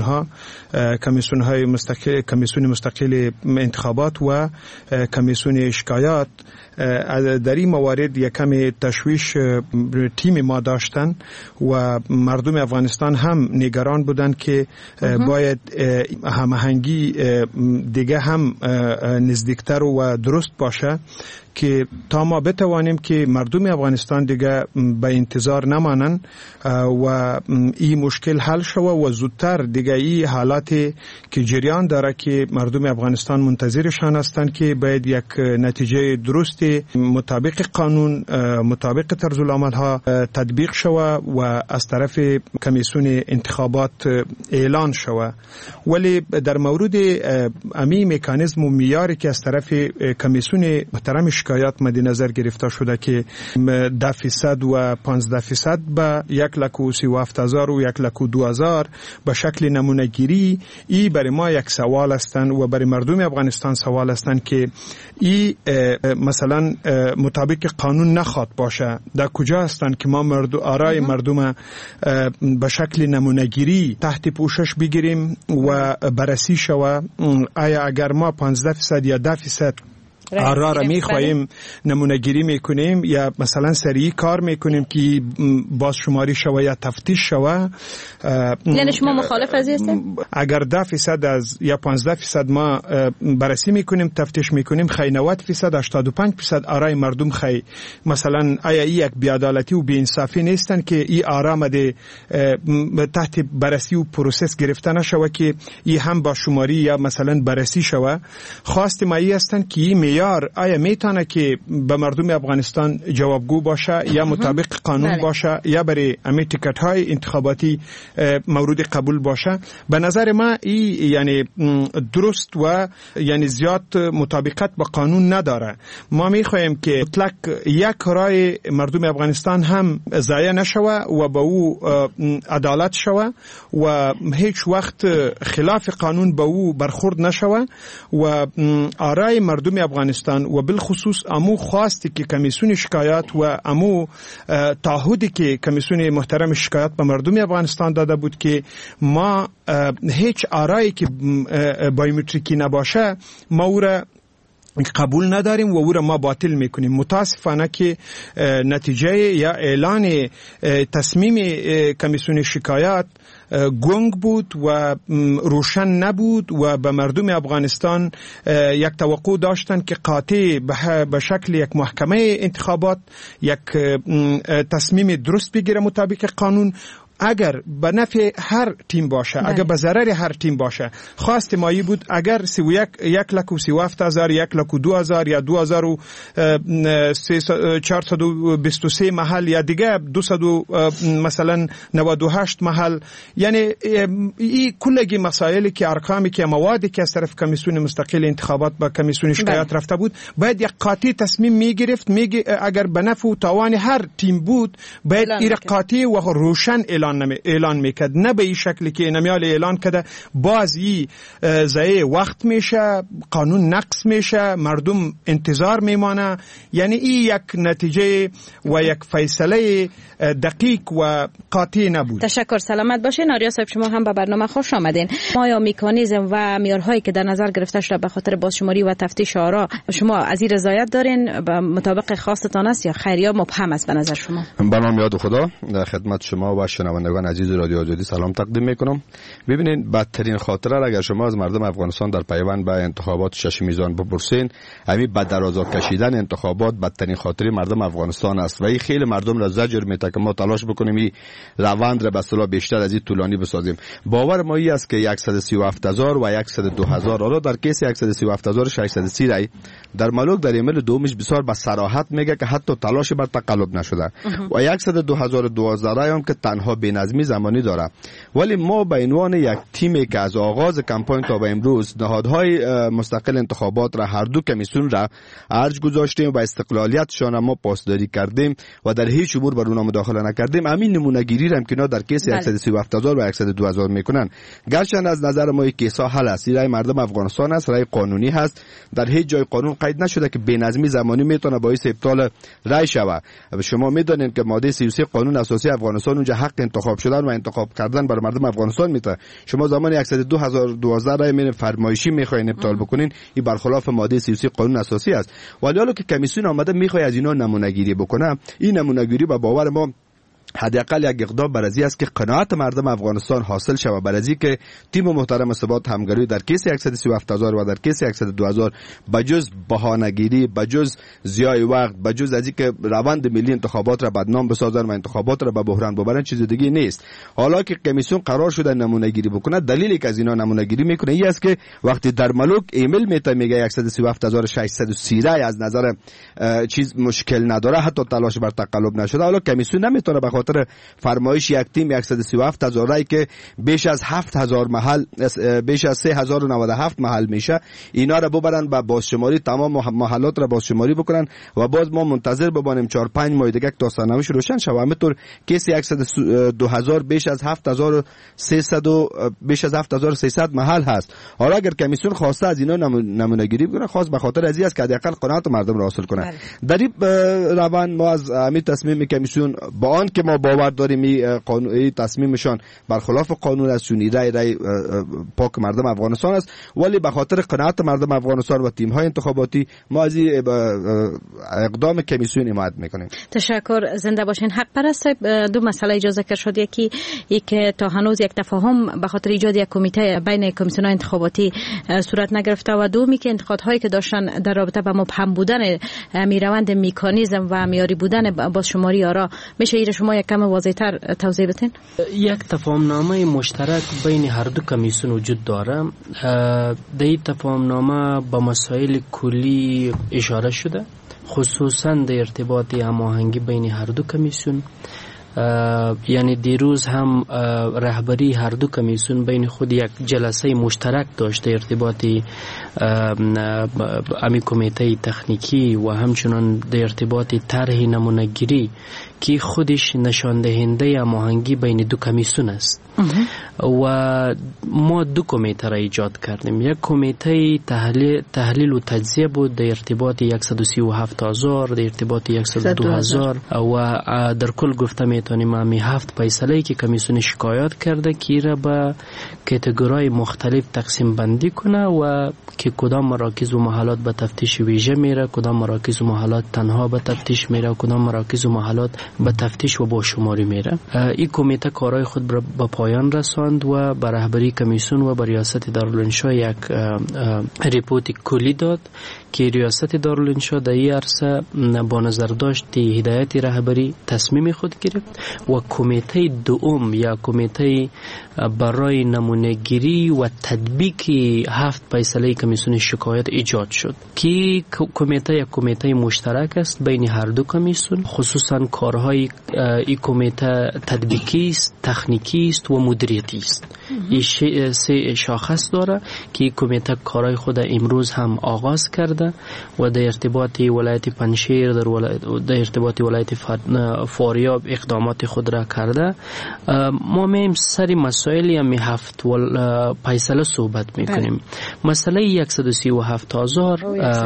کمیسیون های مستقل، کمیسیون مستقل انتخابات و کمیسیون شکایات در این موارد یکم تشویش تیم ما داشتن و مردم افغانستان هم نگران بودند که باید هماهنگی دیگه هم نزدیکتر و درست باشه که تا ما بتوانیم که مردم افغانستان دیگه به انتظار نمانند و این مشکل حل شود و زودتر دیگه این حالات انتخاباتی که جریان داره که مردم افغانستان منتظرشان هستند که باید یک نتیجه درستی مطابق قانون، مطابق طرز العمل ها تطبیق شود و از طرف کمیسیون انتخابات اعلان شود. ولی در مورد امی مکانیزم و معیاری که از طرف کمیسیون محترم شکایات مد نظر گرفته شده که 10% و 15% به 1,37,000 و 1,02,000 به شکل نمونه گیری، ای برای ما یک سوال هستند و برای مردم افغانستان سوال هستند که ای مثلا مطابق قانون نخواد باشه. در کجا هستند که ما آرای مردم به شکل نمونه گیری تحت پوشش بگیریم و بررسی شود؟ آیا اگر ما 15% یا 10% آرا را میخواهیم نمونه گیری میکنیم یا مثلا سریعی کار میکنیم که باز شماری شوه یا تفتیش شوه، یعنی شما مخالف از هستید؟ اگر 10% از یا 15% ما بررسی میکنیم، تفتیش میکنیم، خی 90% 85% آرای مردم خی مثلا آیا ای یک بی‌عدالتی و بی‌انصافی نیستن که ای آرا مده تحت بررسی و پروسس گرفته نشوه که ای هم با شماری یا مثلا بررسی شوه؟ خواست ما ای هستن که ای آیا میتونه که به مردم افغانستان جوابگو باشه یا مطابق قانون باشه یا برای امی تیکت های انتخاباتی مورد قبول باشه؟ به نظر ما یعنی درست و یعنی زیاد مطابقت با قانون نداره. ما میخواهیم که مطلق یک رای مردم افغانستان هم ضایع نشوه و به او عدالت شوه و هیچ وقت خلاف قانون به او برخورد نشوه و آرای مردم افغانستان و بالخصوص امو خواستی که کمیسیون شکایات و امو تعهدی که کمیسیون محترم شکایات به مردم افغانستان داده بود که ما هیچ آرایی که بایومتریکی نباشه ما او را قبول نداریم و او را ما باطل میکنیم. متاسفانه که نتیجه یا اعلان تصمیم کمیسیون شکایات گنگ بود و روشن نبود و به مردم افغانستان یک توقع داشتن که قاطع به شکل یک محکمه انتخابات یک تصمیم درست بگیره مطابق قانون، اگر به نفع هر تیم باشه، اگر به ضرر هر تیم باشه. خواست مایی بود اگر 1,37,000 1,02,000 یا 2,423 محل یا دیگه 200 مثلا 98 محل، یعنی این کلگی مسائلی که ارقامی که موادی که از طرف کمیسیون مستقل انتخابات با کمیسیون شکایات رفته بود باید یک قاطع تصمیم میگرفت. اگر به نفع و تاوان هر تیم بود باید این قاطع و روشن اعلان میکرد، نه به این شکلی که نمیال اعلان کرده بازی ضایع وقت میشه، قانون نقض میشه، مردم انتظار میمانه. یعنی این یک نتیجه و یک فیصله دقیق و قاطع نبود. تشکر، سلامت باشین. آریا صاحب شما هم به برنامه خوش آمدین. آیا مکانیزم و معیارهایی که در نظر گرفته شده به خاطر بازشماری و تفتیش آرا شما از این رضایت دارین؟ به مطابق خواستتان است یا خیر یا مبهم است به نظر شما؟ به نام یاد خدا در خدمت شما و شنوندگان عزیز رادیو آزادی سلام تقدیم میکنم. ببینید بدترین خاطره را اگر شما از مردم افغانستان در پیوند به انتخابات 6 میزان بپرسین، همین به درازا کشیدن انتخابات بدترین خاطره مردم افغانستان است و این خیلی مردم را زجر میده که ما تلاش بکنیم این روند را به اصطلاح بیشتر از این طولانی بسازیم. باور ما این است که 137,000 و 102,000 حالا در کیس 137,630 رای در ملک در ایمیل دومش بسیار به صراحت میگه که حتی تلاش بر تقلب نشده و 102,012 رای هم که تنها بی‌نظمی زمانی داره. ولی ما به عنوان یک تیمی که از آغاز کمپاین تا به امروز نهادهای مستقل انتخابات را هر دو کمیسیون را ارج گذاشتیم و استقلالیتشان ما پاسداری کردیم و در هیچ امور بر اونها مداخله نکردیم. همین نمونه گیری را که در کیس 137,000 و 102,000 میکنن، گرچند از نظر ما این کیسا حل است، رای مردم افغانستان است، رای قانونی هست، در هیچ جای قانون قید نشده که بی‌نظمی زمانی میتونه باعث ابطال رای شود. شما میدونید که ماده 33 قانون اساسی افغانستان اونجا حق انتخاب شدن و انتخاب کردن برای مردم افغانستان میده. شما زمانی 102,012 رای من فرمایشی میخواین ابطال بکنین، این برخلاف ماده 33 قانون اساسی است. ولی حالا که کمیسیون آمده میخواد از اینا نمونه گیری بکنه، این نمونه گیری با باور ما حداقل یک اقدام برازی است که قناعت مردم افغانستان حاصل شود، برازی که تیم محترم ثبات همگرایی در کیس 137000 و در کیس 102000 بجز بهانه‌گیری، بجز ضیاع وقت، بجز از اینکه روند ملی انتخابات را بدنام بسازن و انتخابات را به بحران ببرن چیز دیگه نیست. حالا که کمیسیون قرار شده نمونه گیری بکنه، دلیلی که از اینا نمونه گیری میکنه این است که وقتی در ملوک ایمیل میگه 137630 از نظر چیز مشکل نداره، حتی تلاش بر تقلب نشده، حالا کمیسیون نمیتونه به خاطر فرمایش یک تیم 137000 رای که بیش از 7000 محل، بیش از 3097 محل میشه، اینا را ببرن به بازشماری، تمام محلات را بازشماری بکنن و باز ما منتظر بمانیم 4-5 ماه دیگه تا سرنوشت روشن شود. همینطور کیس 102000 بیش از 7300 محل هست. حالا اگر کمیسیون خواسته از اینا نمونه گیری بکنه، خاص به خاطر ازی است که حداقل قناعت مردم را حاصل کنه. در این روند ما از همین تصمیم کمیسیون با آن که ما باور داریم این تصمیمشان برخلاف قانون است، چون رای پاک مردم افغانستان است، ولی به خاطر قناعت مردم افغانستان و تیم های انتخاباتی ما از اقدام کمیسیون حمایت میکنیم. تشکر، زنده باشین. حق پرست صاحب، دو مسئله اجازه ذکر شد. یکی که تا هنوز یک تفاهم به خاطر ایجاد یک کمیته بین کمیسیون انتخاباتی صورت نگرفته و دومی که انتقادهایی که داشتن در رابطه با مبهم بودن میروند مکانیزم و معیاری بودن بازشماری آرا، میشه ایره شما یک کم واضح‌تر توضیح بدین؟ یک تفاهمنامه مشترک بین هر دو کمیسیون وجود داره. در این تفاهمنامه به مسائل کلی اشاره شده، خصوصا در ارتباط هماهنگی بین هر دو کمیسیون. یعنی دیروز هم رهبری هر دو کمیسیون بین خود یک جلسه مشترک داشته ارتباطی امی کمیته تکنیکی و همچنان در ارتباط طرح نمونه‌گیری که خودش نشان دهنده هماهنگی بین دو کمیسیون است. و ما دو کمیته را ایجاد کردیم. یک کمیته تحلیل و تجزیه بود در ارتباط 137000 در ارتباط 102000 و در کل گفته میتونیم همی 7 فیصله که کمیسیون شکایت کرده که را به کاتگوری‌های مختلف تقسیم بندی کنه و که کدام مراکز و محلات به تفتیش ویژه میره، کدام مراکز و محلات تنها به تفتیش میره و کدام مراکز و محلات به تفتیش و با شماری میره. این کمیته کارهای خود به پایان رساند و به رهبری کمیسیون و به ریاست دارالانشا یک ریپورت کلی داد که ریاست دارالانشا در این عرصه با نظر داشت هدایت رهبری تصمیم خود گرفت و کمیته دوم یا کمیته برای نمونه‌گیری و تطبیق 7 فیصله کمیسیون شکایت ایجاد شد که کمیته مشترک است بین هر دو کمیسیون. خصوصا کارهای این کمیته تطبیقی است، تکنیکی است و مدیریتی است. این 3 شاخص داره که کمیته کارهای خود امروز هم آغاز کرده و در ارتباط ولایت پنجشیر در ارتباط ولایت فاریاب اقدامات خود را کرده. ما میم سری مسائلی هم 7 فیصله صحبت میکنیم. مسئله 137000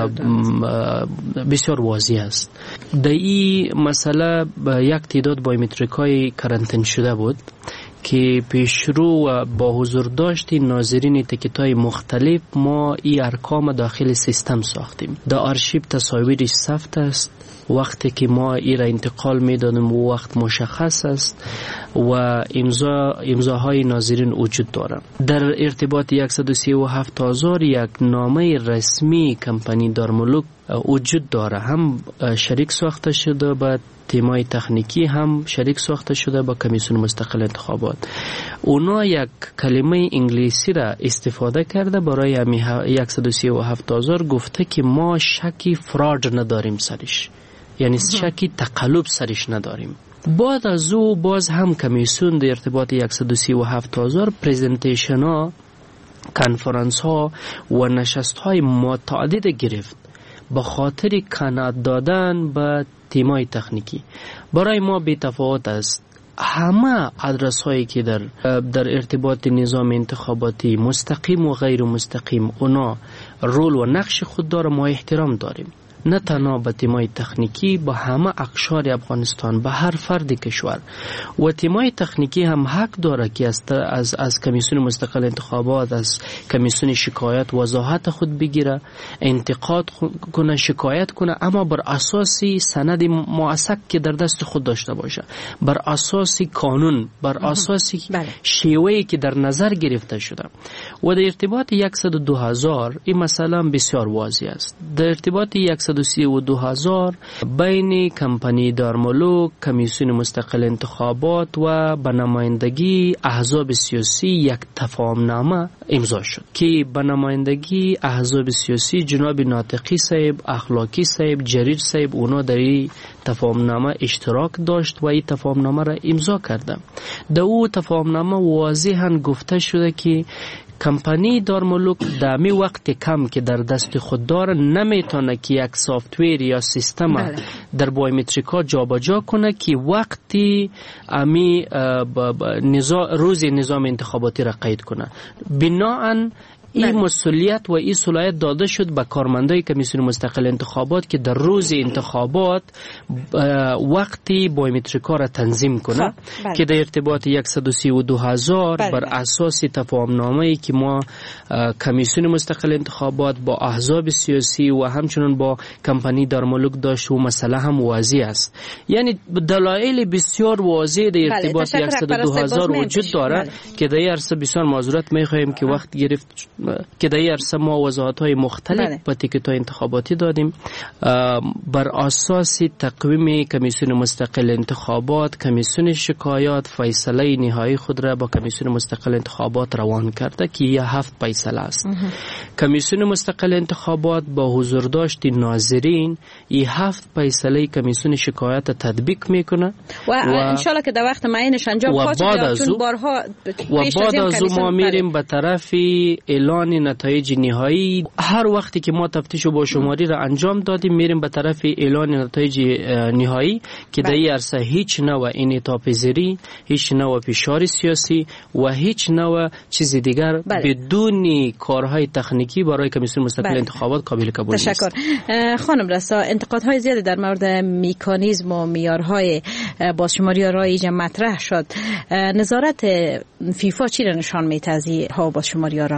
بسیار واضح است. در این مسئله یک تعداد بایومتریک‌های کرانتین شده بود که پیشرو و با حضور داشت ناظرین تیکت‌های مختلف ما این ارقام داخل سیستم ساختیم. در آرشیو تصاویرش ثبت است. وقتی که ما این را انتقال میدادیم و وقت مشخص است و امضاهای ناظرین وجود داره. در ارتباط 137000 یک نامه رسمی کمپانی دارملوک وجود داره، هم شریک ساخته شده به تیمای تکنیکی، هم شریک ساخته شده با کمیسیون مستقل انتخابات. اونا یک کلمه انگلیسی را استفاده کرده برای 137000 گفته که ما شکی فراد نداریم سرش، یعنی شکی تقلب سرش نداریم. بعد از او باز هم کمیسیون در ارتباط 137000 پریزنتیشن ها، کنفرانس ها و نشست های متعدد گرفت به خاطر قناعت دادن به تیمای تکنیکی. برای ما بی تفاوت است همه ادرس هایی که در ارتباط نظام انتخاباتی مستقیم و غیر مستقیم اونا رول و نقش خود داره، ما احترام داریم. نه تنها به تیمای تکنیکی، با همه اقشار افغانستان، به هر فرد کشور. و تیمای تکنیکی هم حق داره که از کمیسیون مستقل انتخابات، از کمیسیون شکایت وضاحت خود بگیره، انتقاد کنه، شکایت کنه، اما بر اساسی سند موثق که در دست خود داشته باشه، بر اساسی قانون، بر اساسی شیوهی که در نظر گرفته شده. و در ارتباط 102,000 این مثلا بسیار واضح است. در ارتباط 132,000 بین کمپانی دارملوک، کمیسیون مستقل انتخابات و به نمایندگی احزاب سیاسی یک تفاهمنامه امضا شد که به نمایندگی احزاب سیاسی جناب ناطقی صاحب، اخلاقی صاحب، جریر صاحب اونا در این تفاهمنامه اشتراک داشت و این تفاهمنامه را امضا کرده. در او تفاهمنامه واضحاً گفته شده که کمپانی دارملوک در می وقت کم که در دست خود داره نمیتونه که یک سافتویر یا سیستم در بایومتریکا جابجا کنه که وقتی امی روز نظام انتخاباتی را قید کنه. بناهن این مسئولیت و این صلاحیت داده شد به کارمندای کمیسیون مستقل انتخابات که در روز انتخابات وقتی بایومتریکا را تنظیم کنه که در ارتباط 132,000 بر اساس تفاهمنامه‌ای که ما کمیسیون مستقل انتخابات با احزاب سیاسی و همچنان با کمپانی دارملوک داشت و مسئله هم واضح است. یعنی دلایل بسیار واضح در ارتباط 102,000 وجود داره که در عرصه بسیار معذرت می‌خوایم که وقت گرفت که در عرصه ما وضاحت‌های مختلف با تیکت‌های انتخاباتی دادیم. بر اساس تقویم کمیسیون مستقل انتخابات، کمیسیون شکایات فیصله نهایی خود را با کمیسیون مستقل انتخابات روان کرده که یه 7 فیصله است. کمیسیون مستقل انتخابات با حضور داشت ناظرین این 7 فیصله کمیسیون شکایات تطبیق میکنه و ان شاء الله که در وقت معینش انجام خواهد شد. چون بارها پیش از ما میریم به طرف اعلان نتایج نهایی. هر وقتی که ما تفتیش و با شماری را انجام دادیم میریم به طرف اعلان نتایج نهایی که در این عرصه هیچ نوع انعطاف‌پذیری، هیچ نوع فشار سیاسی و هیچ نوع چیز دیگر بدون کارهای تکنیکی برای کمیسیون مستقل انتخابات قابل قبول نیست. تشکر. خانم رسا، انتقادهای زیادی در مورد مکانیزم و معیارهای بازشماری رایج مطرح شد. نظارت فیفا چی را نشان میده از این بازشماری را؟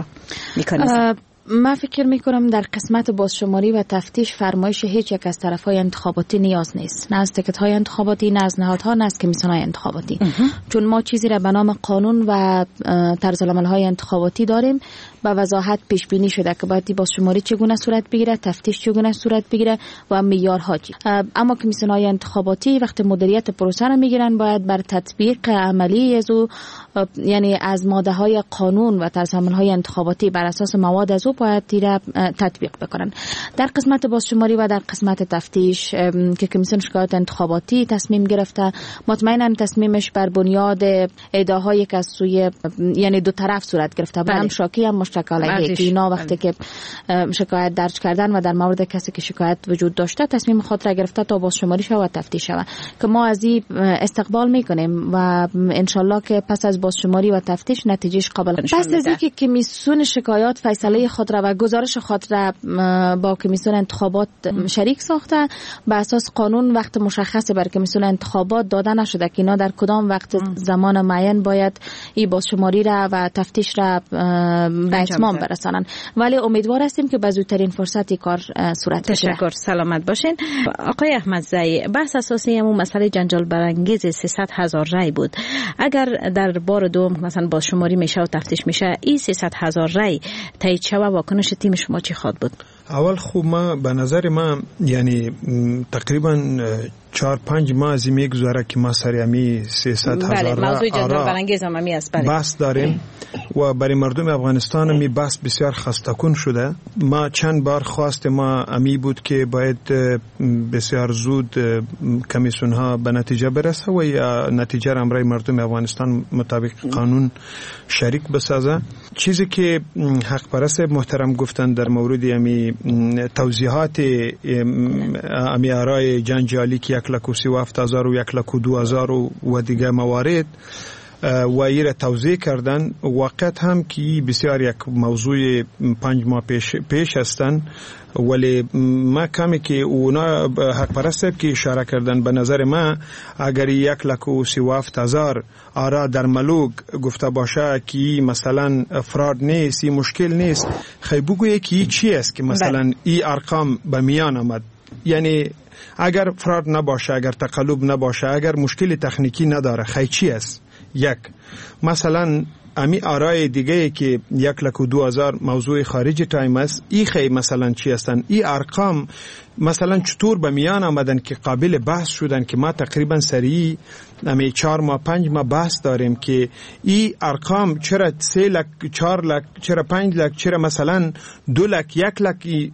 من فکر میکنم در قسمت بازشماری و تفتیش فرمایش هیچ یک از طرفهای انتخاباتی نیاز نیست، نه از تکت‌های انتخاباتی، نه از نهادها، نه از کمیسیون‌های انتخاباتی. چون ما چیزی را به نام قانون و طرزالعمل‌های انتخاباتی داریم. با وضاحت پیش بینی شده که باید بازشماری چگونه صورت بگیره، تفتیش چگونه صورت بگیره و معیارها چی. اما کمیسیون‌های انتخاباتی وقتی مدیریت پروسه را میگیرن باید بر تطبیق عملی از او، یعنی از ماده‌های قانون و طرزالعمل‌های انتخاباتی بر اساس مواد از او باید دیره تطبیق بکنن. در قسمت بازشماری و در قسمت تفتیش که کمیسیون شکایات انتخاباتی تصمیم گرفته، مطمئناً تصمیمش بر بنیاد ادعاهایی که از سوی یعنی دو طرف صورت گرفته، هم شاکی هم مشترک علیه، که اینا وقتی که شکایت درج کردن و در مورد کسی که شکایت وجود داشته تصمیم خود را گرفته تا بازشماری شود و تفتیش شود که ما از این استقبال میکنیم و انشالله که پس از بازشماری و تفتیش نتیجهش قابل نشان میده. پس از اینکه کمیسیون شکایات فیصله خود را و گزارش خود را با کمیسیون انتخابات شریک ساخته، به اساس قانون وقت مشخص بر کمیسیون انتخابات داده نشده که اینا در کدام وقت زمان معین باید این بازشماری را و تفتیش را به اتمام برسانن، ولی امیدوار هستیم که به زودترین فرصتی کار صورت بگیره. تشکر، سلامت باشین. آقای احمدزئی، بحث اساسی همون مسئله جنجال برانگیز 300,000 رای بود. اگر در بار دوم مثلا بازشماری میشه و تفتیش میشه، این 300,000 رای تایید شود، واکنش تیم شما چی خواهد بود؟ اول خوب ما به نظر ما یعنی تقریبا 4-5 ماه از این میگذاره که ما سر امی 300,000 موضوع جنجال برانگیز هم امی است. بحث داریم و برای مردم افغانستان می بحث بسیار خسته‌کن شده. ما چند بار خواست ما امی بود که باید بسیار زود کمیسیون ها به نتیجه برسه و یا نتیجه را برای مردم افغانستان مطابق قانون شریک بسازه. چیزی که حق پرست محترم گفتن در مورد امی توضیحات امی آرای جنجالی که 137,000 و 102,000 و دیگه موارد، و ایره توضیح کردن. واقعیت هم که بسیار یک موضوع 5 ماه پیش هستن، ولی ما کمی که اونا حق پرست که اشاره کردن، به نظر ما اگر 1,37,000 آرا در ملوک گفته باشه که مثلا فراد نیست، این مشکل نیست، خیلی بگویه که چی است که مثلا این ارقام به میان آمد. یعنی اگر فراد نباشه، اگر تقلب نباشه، اگر مشکل تکنیکی نداره، خیلی چی است؟ یک مثلا امی آرای دیگه که 1,02,000 موضوع خارجی تایم است، ای خیلی مثلا چی هستن؟ ای ارقام مثلا چطور به میان آمدن که قابل بحث شدن که ما تقریبا سریعی امی 4 ماه 5 ماه بحث داریم که ای ارقام چرا 3 لک 4 لک چرا 5 لک چرا مثلا 2 لک 1 لک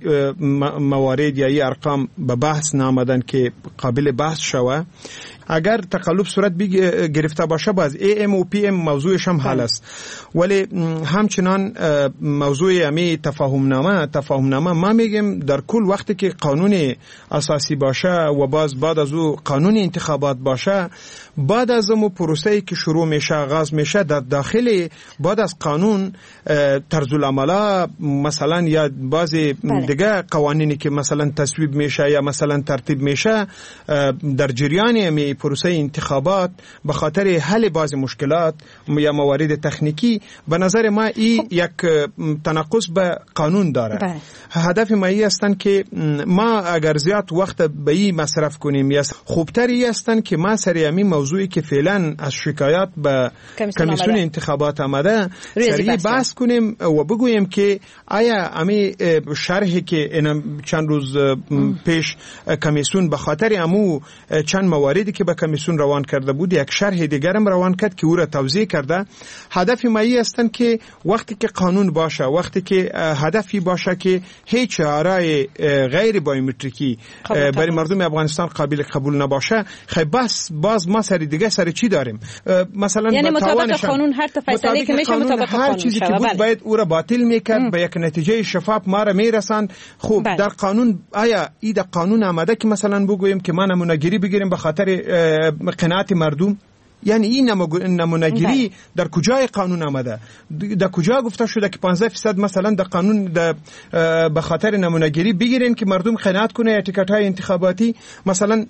موارد یا ای ارقام به بحث نامدن که قابل بحث شوه. اگر تقلب صورت گرفته باشه باز AM و PM موضوعش هم حل است، ولی همچنان موضوع امی تفاهمنامه ما میگیم در کل وقتی که قانون اساسی باشه و باز بعد از او قانون انتخابات باشه، بعد از اون پروسه‌ای که شروع میشه آغاز میشه در داخل بعد از قانون طرز العمل مثلا یا بعضی دیگه قوانینی که مثلا تصویب میشه یا مثلا ترتیب میشه در جریان پروسه انتخابات به خاطر حل بعضی مشکلات یا موارد تکنیکی، به نظر ما این یک تناقض به قانون داره. هدف ما این هستن که ما اگر زیاد وقت به این مصرف کنیم یا خوبتری هستن که ما سریع همین موضوعی که فعلا از شکایات به کمیسیون انتخابات آمده سریع بحث کنیم و بگوییم که آیا همین شرحی که چند روز پیش کمیسیون به خاطر امو چند مواردی که به کمیسیون روان کرده بود یک شرح دیگر هم روان کرد که او را توضیح کرده. هدف ما این هستن که وقتی که قانون باشه، وقتی که هدفی باشه که هیچ آرای غیر بایومتریکی برای مردم افغانستان قابل قبول نباشه، خیلی بس باز ما سری دیگه سری چی داریم؟ مثلا یعنی مطابق قانون هر فیصله که میشه مطابق قانون، هر چیزی که بود باید او را باطل میکرد، به یک نتیجه شفاف ما را میرساند. خوب در قانون آیا این در قانون آمده که مثلا بگوییم که ما نمونه‌گیری بگیریم به خاطر قناعت مردم؟ یعنی این نمونه‌گیری در کجای قانون آمده؟ در کجا گفته شده که 15% مثلا در قانون به خاطر نمونه‌گیری بگیرین که مردم قناعت کنه اتیکت‌های انتخاباتی مثلا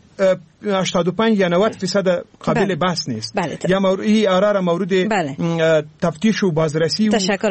85 یا 90% قابل بحث نیست؟ یا این آرا مورد تفتیش و بازرسی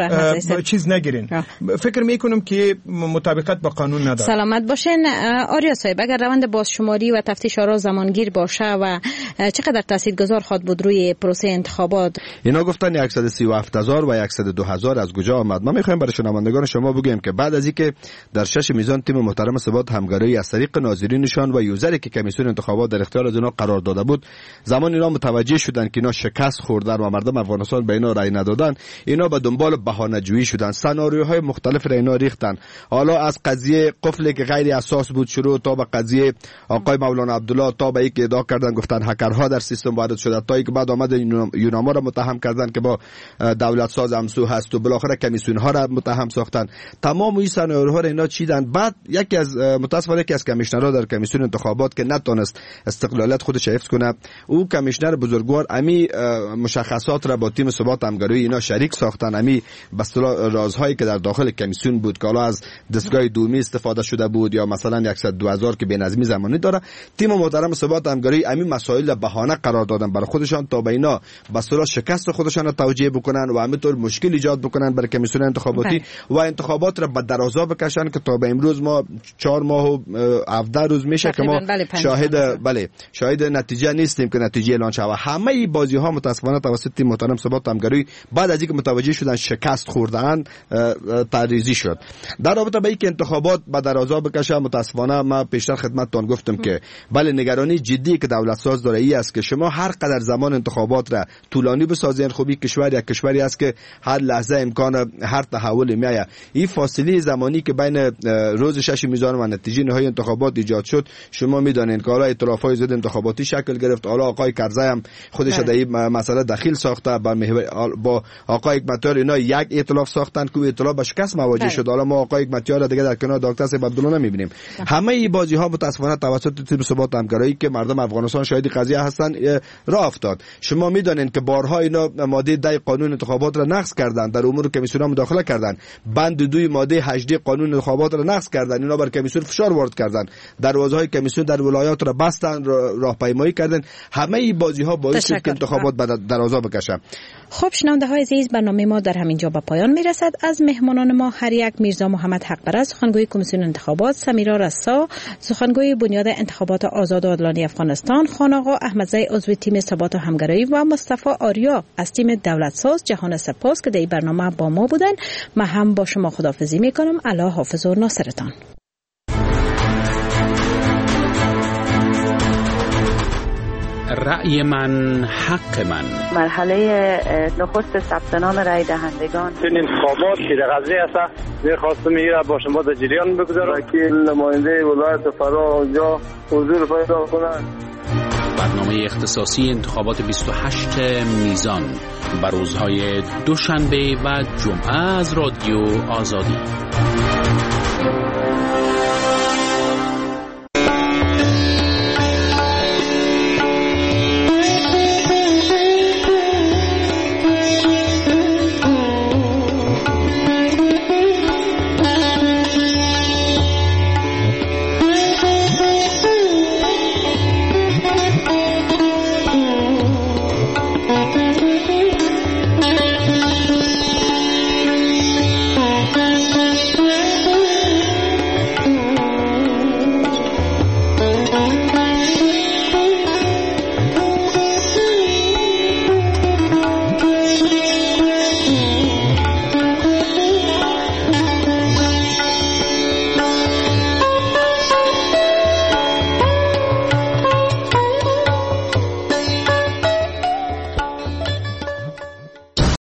و چیز نگیرین. فکر میکنم که مطابقت با قانون نداره. سلامت باشین. آریا صاحب، اگر روند بازشماری و تفتیش آرا زمانگیر باشه و چقدر تاثیرگذار خواهد بود روی پروسه انتخابات؟ اینا گفتن 137,000 و 102,000 از کجا آمد؟ ما میخوایم برای شنوندگان شما بگیم که بعد از اینکه در 6 میزان تیم محترم ثبات همکاری از طریق ناظرینشان و یوزری که کمیسیون انتخابات در اختیار از اینا قرار داده بود، زمان اینا متوجه شدن که اینا شکست خوردن و مردم افغانستان به اینا رأی ندادن، اینا به دنبال بهانه‌جویی شدن، سناریوهای مختلف را اینا ریختن. حالا از قضیه قفلی که غیر اساس بود شروع تا به قضیه آقای مولانا عبدالله، تا به اینکه ادعا کردن گفتن هکرها در سیستم وارد شده، تا اینکه بعد آمد یوناما را متهم کردن که با دولت ساز همسو هست و بالاخره کمیسیون ها را متهم ساختن. تمام این سناریوها را اینا چیدن. بعد یکی از متاسفانه یکی از کمیشنرها در کمیسیون انتخابات که نتونست استقلالیت خودش حفظ کنه، او کمیشنر بزرگوار امی مشخصات را با تیم ثبات همکاری اینا شریک ساختن، امی به اصطلاح رازهایی که در داخل کمیسیون بود که حالا از دستگاه دومی استفاده شده بود یا مثلا 102,000 که بی‌نظمی زمانی داره، تیم محترم ثبات همکاری امی مسائل بهانه قرار دادن برای خودشان تا به اینا به اصطلاح شکست خودشان را توجیه بکنن و همینطور مشکل ایجاد بکنن برای کمیسیون انتخاباتی و انتخابات را به درازا بکشن که تا به امروز ما 4 ماه و 17 روز میشه که ما شاهد نتیجه نیستیم که نتیجه اعلان شود. همه این بازی ها متاسفانه توسط تیم محترم ثبات همکاری بعد از اینکه متوجه شدن شکست خوردن تعریضی شد. در رابطه با اینکه انتخابات به درازا بکشه، متاسفانه ما پیشتر خدمتتون گفتم که بله نگرانی جدی که دولت ساز داره ای است که شما هر قدر زمان انتخابات را طولانی بسازین، خوبی کشور یک کشوری است که هر لحظه امکان هر تحول میآید. این فاصله زمانی که بین روز 6 میزان و نتیجه نهایی انتخابات ایجاد شد، شما میدانید که حالا ائتلاف‌های گروه‌های ضد انتخاباتی شکل گرفت. حالا آقای کرزی هم خودش در این مسئله دخیل ساخته. با آقای حکمتیار اینا یک ائتلاف ساختن که ائتلاف با شکست مواجه شد. حالا ما آقای حکمتیار دیگه در کنار دکتر صاحب عبدالله نمیبینیم. همه این بازی‌ها متأسفانه توسط تیم ثبات همگرایی که مردم افغانستان شاهد قضیه هستند راه افتاد. شما میدانید که بارها اینا ماده 10 قانون انتخابات را نقض کردند، در امور کمیسیون مداخله کردند. بند 2 ماده 18 قانون انتخابات را نقض کردند. اینا بر کمیسیون فشار وارد کردند. دروازه‌های کمیسیون در ولایات را بستند، راهپیمایی کردند. همه این بازی‌ها باعث شد که انتخابات دراز بکشه. خب شنونده‌های عزیز، برنامه ما در همین جا به پایان میرسد. از مهمانان ما هر یک میرزا محمد حق‌پرست سخنگوی کمیسیون انتخابات، سمیرا رسا سخنگوی بنیاد انتخابات آزاد و عادلانه افغانستان، خان آقا احمدزی عضو تیم ثبات و همگرایی و مصطفی آریا از تیم دولت ساز جهان سپاس که در این برنامه با ما بودن. من هم با شما خداحافظی میکنم. الله حافظ و ناصرتان. رأی من حق من. مرحله نخست ثبت نام رای دهندگان این انتخابات که در قضیه است می‌خواستم میگه با شما در جریان بگذارم. وکیل نماینده ولایت فرا اونجا حضور پیدا کنند. برنامه اختصاصی انتخابات 28 میزان بر روزهای دوشنبه و جمعه از رادیو آزادی.